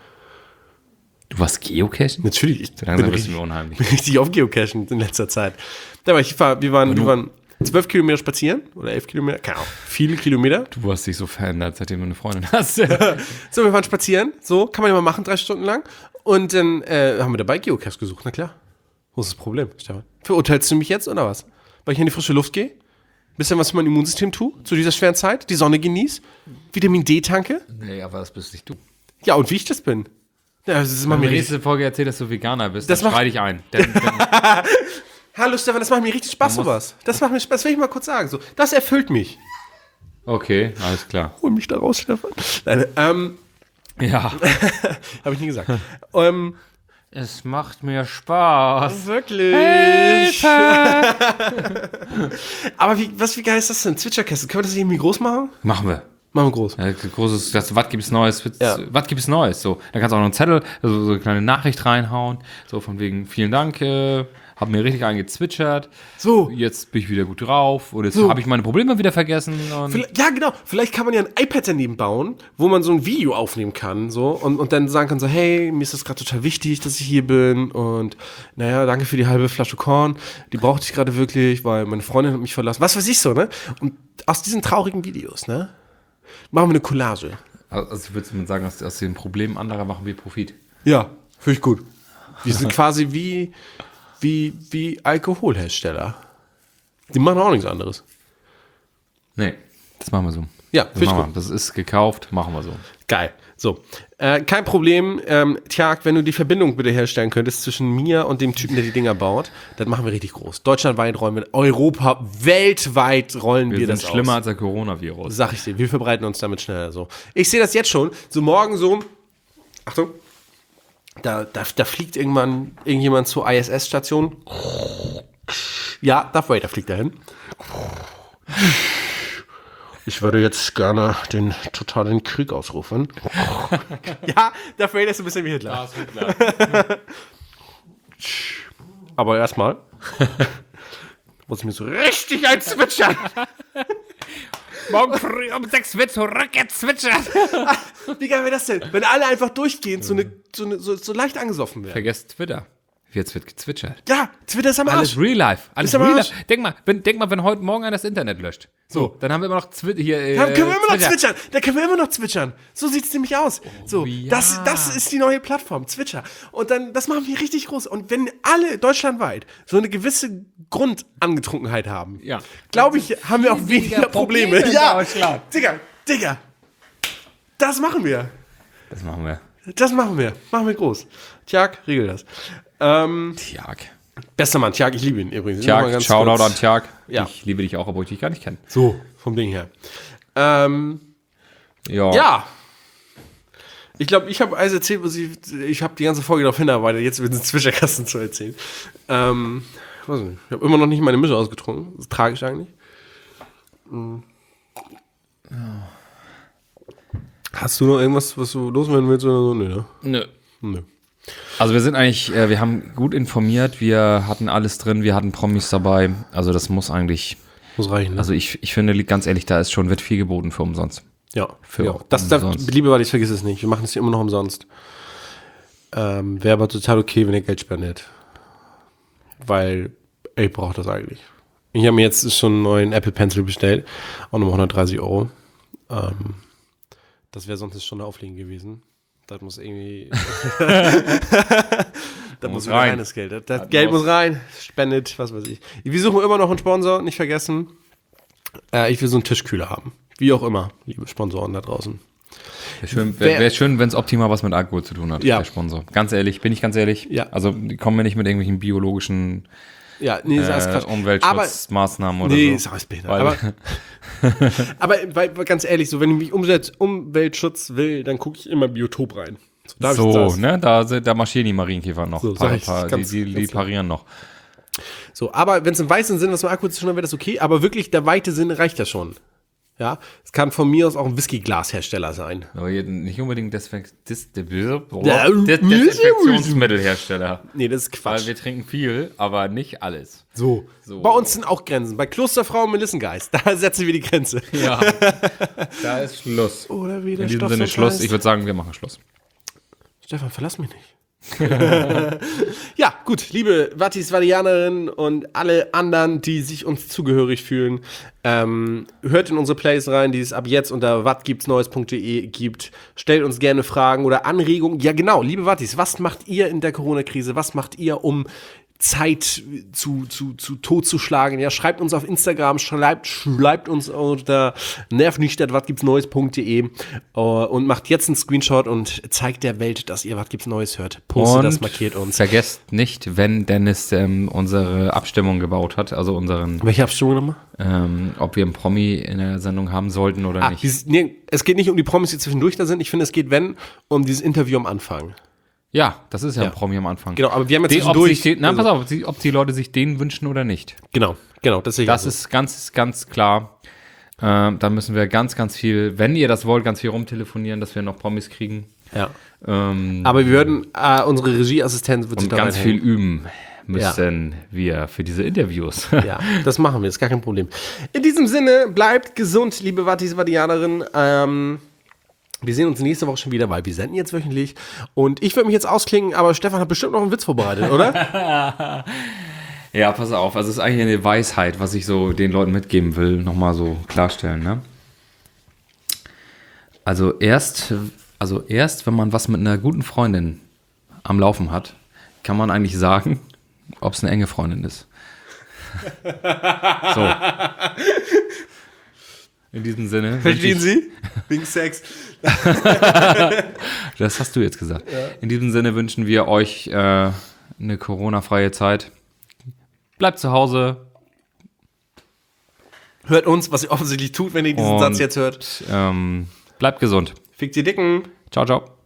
Speaker 2: Du warst Geocachen?
Speaker 1: Natürlich, ich
Speaker 2: So langsam
Speaker 1: bin
Speaker 2: bist du
Speaker 1: richtig,
Speaker 2: mir unheimlich.
Speaker 1: bin richtig auf Geocachen in letzter Zeit. Aber ich war, wir waren, wir waren zwölf Kilometer spazieren oder elf Kilometer, keine Ahnung, viele Kilometer.
Speaker 2: Du hast dich so verändert, seitdem du eine Freundin hast.
Speaker 1: So, wir waren spazieren, so, kann man ja mal machen, drei Stunden lang. Und dann äh, haben wir dabei Geocache gesucht, na klar. Wo ist das Problem, Stefan? Verurteilst du mich jetzt oder was? Weil ich in die frische Luft gehe? Bisschen was für mein Immunsystem tue, zu dieser schweren Zeit, die Sonne genieß, Vitamin D tanke?
Speaker 2: Nee, aber das bist nicht du.
Speaker 1: Ja, und wie ich das bin. Ja, das ist
Speaker 2: Wenn
Speaker 1: mal
Speaker 2: du
Speaker 1: mir
Speaker 2: in der
Speaker 1: richtig.
Speaker 2: nächsten Folge erzählt, dass du Veganer bist,
Speaker 1: Das
Speaker 2: dann
Speaker 1: macht-
Speaker 2: schrei dich ein. Denn, denn,
Speaker 1: Hallo Stefan, das macht mir richtig Spaß,
Speaker 2: Man muss-
Speaker 1: sowas. Das macht mir Spaß, das will ich mal kurz sagen. So, das erfüllt mich.
Speaker 2: okay, alles klar.
Speaker 1: Hol mich da raus, Stefan. Nein, ähm,
Speaker 2: Ja.
Speaker 1: habe ich nie gesagt. ähm,
Speaker 2: Es macht mir Spaß.
Speaker 1: wirklich. Aber wie, was, wie geil ist das denn? Zwitscherkästen, können wir das irgendwie groß machen?
Speaker 2: Machen wir.
Speaker 1: Machen wir groß.
Speaker 2: Ja, großes, das, was gibt's Neues?
Speaker 1: Ja.
Speaker 2: Was gibt's Neues? So, da kannst du auch noch einen Zettel, also so eine kleine Nachricht reinhauen, so von wegen, vielen Dank, äh, habe mir richtig eingezwitschert.
Speaker 1: So.
Speaker 2: Jetzt bin ich wieder gut drauf und jetzt
Speaker 1: So.
Speaker 2: habe ich meine Probleme wieder vergessen. Und
Speaker 1: Vielleicht- Ja, genau. Vielleicht kann man ja ein iPad daneben bauen, wo man so ein Video aufnehmen kann so und, und dann sagen kann so, hey, mir ist das gerade total wichtig, dass ich hier bin und naja, danke für die halbe Flasche Korn. Die brauchte ich gerade wirklich, weil meine Freundin hat mich verlassen. Was weiß ich so, ne? Und aus diesen traurigen Videos, ne? Machen wir eine Collage.
Speaker 2: also würdest du mir sagen, aus, aus den Problemen anderer machen wir Profit?
Speaker 1: Ja, finde ich gut. Wir sind quasi wie, wie, wie Alkoholhersteller. Die machen auch nichts anderes.
Speaker 2: Nee, das machen wir so.
Speaker 1: Ja,
Speaker 2: das,
Speaker 1: finde ich
Speaker 2: machen wir.
Speaker 1: gut.
Speaker 2: Das ist gekauft, machen wir so.
Speaker 1: Geil. So, äh, kein Problem. Ähm, Tjag, wenn du die Verbindung bitte herstellen könntest zwischen mir und dem Typen, der die Dinger baut, das machen wir richtig groß. Deutschlandweit rollen wir, Europa, weltweit rollen wir,
Speaker 2: Wir
Speaker 1: das
Speaker 2: sind schlimmer
Speaker 1: aus.
Speaker 2: als der Coronavirus.
Speaker 1: Sag ich dir, wir verbreiten uns damit schneller so. Ich sehe das jetzt schon, so morgen so, Achtung, da, da, da fliegt irgendwann irgendjemand zur I S S-Station. Ja, Darth Vader fliegt dahin. Ich würde jetzt gerne den totalen Krieg ausrufen. Ja, Darth Vader ist ein bisschen wie Hitler. Aber erstmal muss ich mir so richtig einzwitschern.
Speaker 5: Morgen früh um sechs wird zurückgezwitschert.
Speaker 1: Wie geil wäre das denn? Wenn alle einfach durchgehend so, eine, so, eine, so, so leicht angesoffen werden.
Speaker 2: Vergesst Twitter. Jetzt wird gezwitschert.
Speaker 1: Ja, Twitter ist am
Speaker 2: Alles
Speaker 1: Arsch.
Speaker 2: Real Life. Alles
Speaker 1: Ist am
Speaker 2: Real
Speaker 1: Arsch.
Speaker 2: Life. Denk mal, wenn, denk mal, wenn heute Morgen einer das Internet löscht. So, dann haben wir immer noch Twitter hier. Äh,
Speaker 1: Dann können wir immer noch
Speaker 2: Twitter.
Speaker 1: zwitschern. Dann können wir immer noch zwitschern. So sieht's nämlich aus. So,
Speaker 2: ja.
Speaker 1: das, das ist die neue Plattform, Zwitscher. Und dann, das machen wir richtig groß. Und wenn alle deutschlandweit so eine gewisse Grundangetrunkenheit haben,
Speaker 2: Ja.
Speaker 1: glaube ich, haben wir auch weniger Probleme.
Speaker 2: Probleme in
Speaker 1: Ja,
Speaker 2: Deutschland.
Speaker 1: Digga, Digga. Das machen wir.
Speaker 2: Das machen wir.
Speaker 1: Das machen wir. Machen wir groß. Tjag, regel das. Ähm,
Speaker 2: Tjag.
Speaker 1: bester Mann, Tjag, ich liebe ihn übrigens. Nur mal
Speaker 2: Tjag,
Speaker 1: ganz
Speaker 2: Shoutout
Speaker 1: kurz.
Speaker 2: an Tjag.
Speaker 1: Ja.
Speaker 2: Ich liebe dich auch, obwohl ich dich gar nicht kenne.
Speaker 1: So, vom Ding her. Ähm,
Speaker 2: Ja.
Speaker 1: ja. Ich glaube, ich habe alles erzählt, was ich. Ich habe die ganze Folge darauf hinarbeitet, jetzt mit den Zwischenkasten zu erzählen. Ähm, weiß nicht. Ich habe immer noch nicht meine Mische ausgetrunken. Das ist tragisch eigentlich. Mhm. Hast du noch irgendwas, was du loswerden willst oder so? Nö, ne?
Speaker 2: Nö.
Speaker 1: Nö.
Speaker 2: Also wir sind eigentlich, äh, wir haben gut informiert, wir hatten alles drin, wir hatten Promis dabei. Also das muss eigentlich,
Speaker 1: Muss reichen, ne?
Speaker 2: also ich, ich finde, ganz ehrlich, da ist schon, wird viel geboten für umsonst.
Speaker 1: ja,
Speaker 2: für
Speaker 1: ja. Das, das,
Speaker 2: umsonst.
Speaker 1: liebe Leute, ich vergiss es nicht. Wir machen es hier immer noch umsonst. Ähm, Wäre aber total okay, wenn ihr Geld spendet. Weil ich brauche das eigentlich. Ich habe mir jetzt schon einen neuen Apple Pencil bestellt. Auch nochmal hundertdreißig Euro. Ähm, das wäre sonst schon eine Auflegen gewesen. Das muss irgendwie. das muss
Speaker 2: rein.
Speaker 1: rein, das Geld. Das, das Geld muss rein. Spendet, was weiß ich. Wir suchen immer noch einen Sponsor, nicht vergessen. Äh, ich will so einen Tischkühler haben. Wie auch immer, liebe Sponsoren da draußen.
Speaker 2: Wäre schön,
Speaker 1: Wer-
Speaker 2: wär, wär schön wenn es optimal was mit Alkohol zu tun hat,
Speaker 1: Ja.
Speaker 2: der Sponsor. Ganz ehrlich, bin ich ganz ehrlich.
Speaker 1: Ja.
Speaker 2: Also die kommen wir nicht mit irgendwelchen biologischen
Speaker 1: Ja, nee, ist alles
Speaker 2: äh,
Speaker 1: Quatsch. Aber,
Speaker 2: Umweltschutzmaßnahmen oder
Speaker 1: nee,
Speaker 2: so.
Speaker 1: ist alles behindert.
Speaker 2: Weil-
Speaker 1: Aber, aber weil, weil, ganz ehrlich, so wenn ich mich Umwelt, Umweltschutz will, dann gucke ich immer Biotop rein. So, da hab ich
Speaker 2: So,
Speaker 1: das.
Speaker 2: ne, da, sind- da marschieren die Marienkäfer noch.
Speaker 1: So,
Speaker 2: paar,
Speaker 1: sag ich
Speaker 2: paar,
Speaker 1: ganz-
Speaker 2: die die, die
Speaker 1: ganz klar.
Speaker 2: parieren noch.
Speaker 1: So, aber wenn es im weißen Sinn was mit Alkohol zu tun hat, wäre das okay. Aber wirklich, der weite Sinn reicht ja schon. Ja, es kann von mir aus auch ein Whiskyglashersteller sein.
Speaker 2: Aber hier nicht unbedingt Desfek- Dis- Des-
Speaker 1: Ja,
Speaker 2: Des- Desinfektionsmittelhersteller.
Speaker 1: Nee, das ist
Speaker 2: Weil
Speaker 1: Quatsch.
Speaker 2: wir trinken viel, aber nicht alles.
Speaker 1: So.
Speaker 2: So.
Speaker 1: Bei uns sind auch Grenzen. Bei Klosterfrau und Melissengeist, da setzen wir die Grenze.
Speaker 2: Ja, da ist Schluss.
Speaker 1: Oder wie der
Speaker 2: In diesem
Speaker 1: Stoff
Speaker 2: Sinne
Speaker 1: so
Speaker 2: Schluss.
Speaker 1: heißt.
Speaker 2: Ich würde sagen, wir machen Schluss.
Speaker 1: Stefan, verlass mich nicht. Ja, gut, liebe Wattis, Vatianerinnen und alle anderen, die sich uns zugehörig fühlen, ähm, hört in unsere Plays rein, die es ab jetzt unter watgibtsneues punkt de gibt. Stellt uns gerne Fragen oder Anregungen. Ja, genau, liebe Wattis, was macht ihr in der Corona-Krise? Was macht ihr, um Zeit zu, zu, zu totzuschlagen? Ja, schreibt uns auf Instagram, schreibt, schreibt uns unter nervnicht at watgibtsneues punkt de uh, und macht jetzt einen Screenshot und zeigt der Welt, dass ihr Was gibt's Neues hört. Postet das, markiert uns.
Speaker 2: Vergesst nicht, wenn Dennis ähm, unsere Abstimmung gebaut hat, also unseren,
Speaker 1: Welche Abstimmung nochmal?
Speaker 2: ähm, ob wir einen Promi in der Sendung haben sollten oder
Speaker 1: Ah,
Speaker 2: nicht.
Speaker 1: dieses, nee, es geht nicht um die Promis, die zwischendurch da sind. Ich finde, es geht, wenn, um dieses Interview am Anfang.
Speaker 2: Ja, das ist ja,
Speaker 1: Ja.
Speaker 2: ein Promi am Anfang.
Speaker 1: Genau, aber wir haben ja
Speaker 2: Die, ob
Speaker 1: zwischendurch...
Speaker 2: sich die, na,
Speaker 1: also,
Speaker 2: pass auf, die- ob die Leute sich den wünschen oder nicht.
Speaker 1: Genau, genau, das sehe ich
Speaker 2: Das
Speaker 1: auch so.
Speaker 2: ist ganz, ganz klar. Ähm, da müssen wir ganz, ganz viel, wenn ihr das wollt, ganz viel rumtelefonieren, dass wir noch Promis kriegen.
Speaker 1: Ja.
Speaker 2: Ähm,
Speaker 1: Aber wir würden, äh, unsere Regieassistenz wird sich
Speaker 2: und
Speaker 1: da
Speaker 2: ganz viel
Speaker 1: reinhängen.
Speaker 2: üben. müssen ja. wir für diese Interviews.
Speaker 1: Ja, das machen wir, ist gar kein Problem. In diesem Sinne, bleibt gesund, liebe Wattis, Wattianerinnen. Ähm, wir sehen uns nächste Woche schon wieder, weil wir senden jetzt wöchentlich. Und ich würde mich jetzt ausklingen, aber Stefan hat bestimmt noch einen Witz vorbereitet, oder?
Speaker 2: Ja, pass auf, also es ist eigentlich eine Weisheit, was ich so den Leuten mitgeben will, nochmal so klarstellen, ne? Also erst, also erst, wenn man was mit einer guten Freundin am Laufen hat, kann man eigentlich sagen, ob es eine enge Freundin ist. So. In diesem Sinne.
Speaker 1: Verstehen Sie? Wegen Sex.
Speaker 2: Das hast du jetzt gesagt. Ja. In diesem Sinne wünschen wir euch äh, eine Corona-freie Zeit. Bleibt zu Hause.
Speaker 1: Hört uns, was ihr offensichtlich tut, wenn ihr diesen
Speaker 2: Und,
Speaker 1: Satz jetzt hört.
Speaker 2: Ähm, bleibt gesund.
Speaker 1: Fickt die Dicken.
Speaker 2: Ciao, ciao.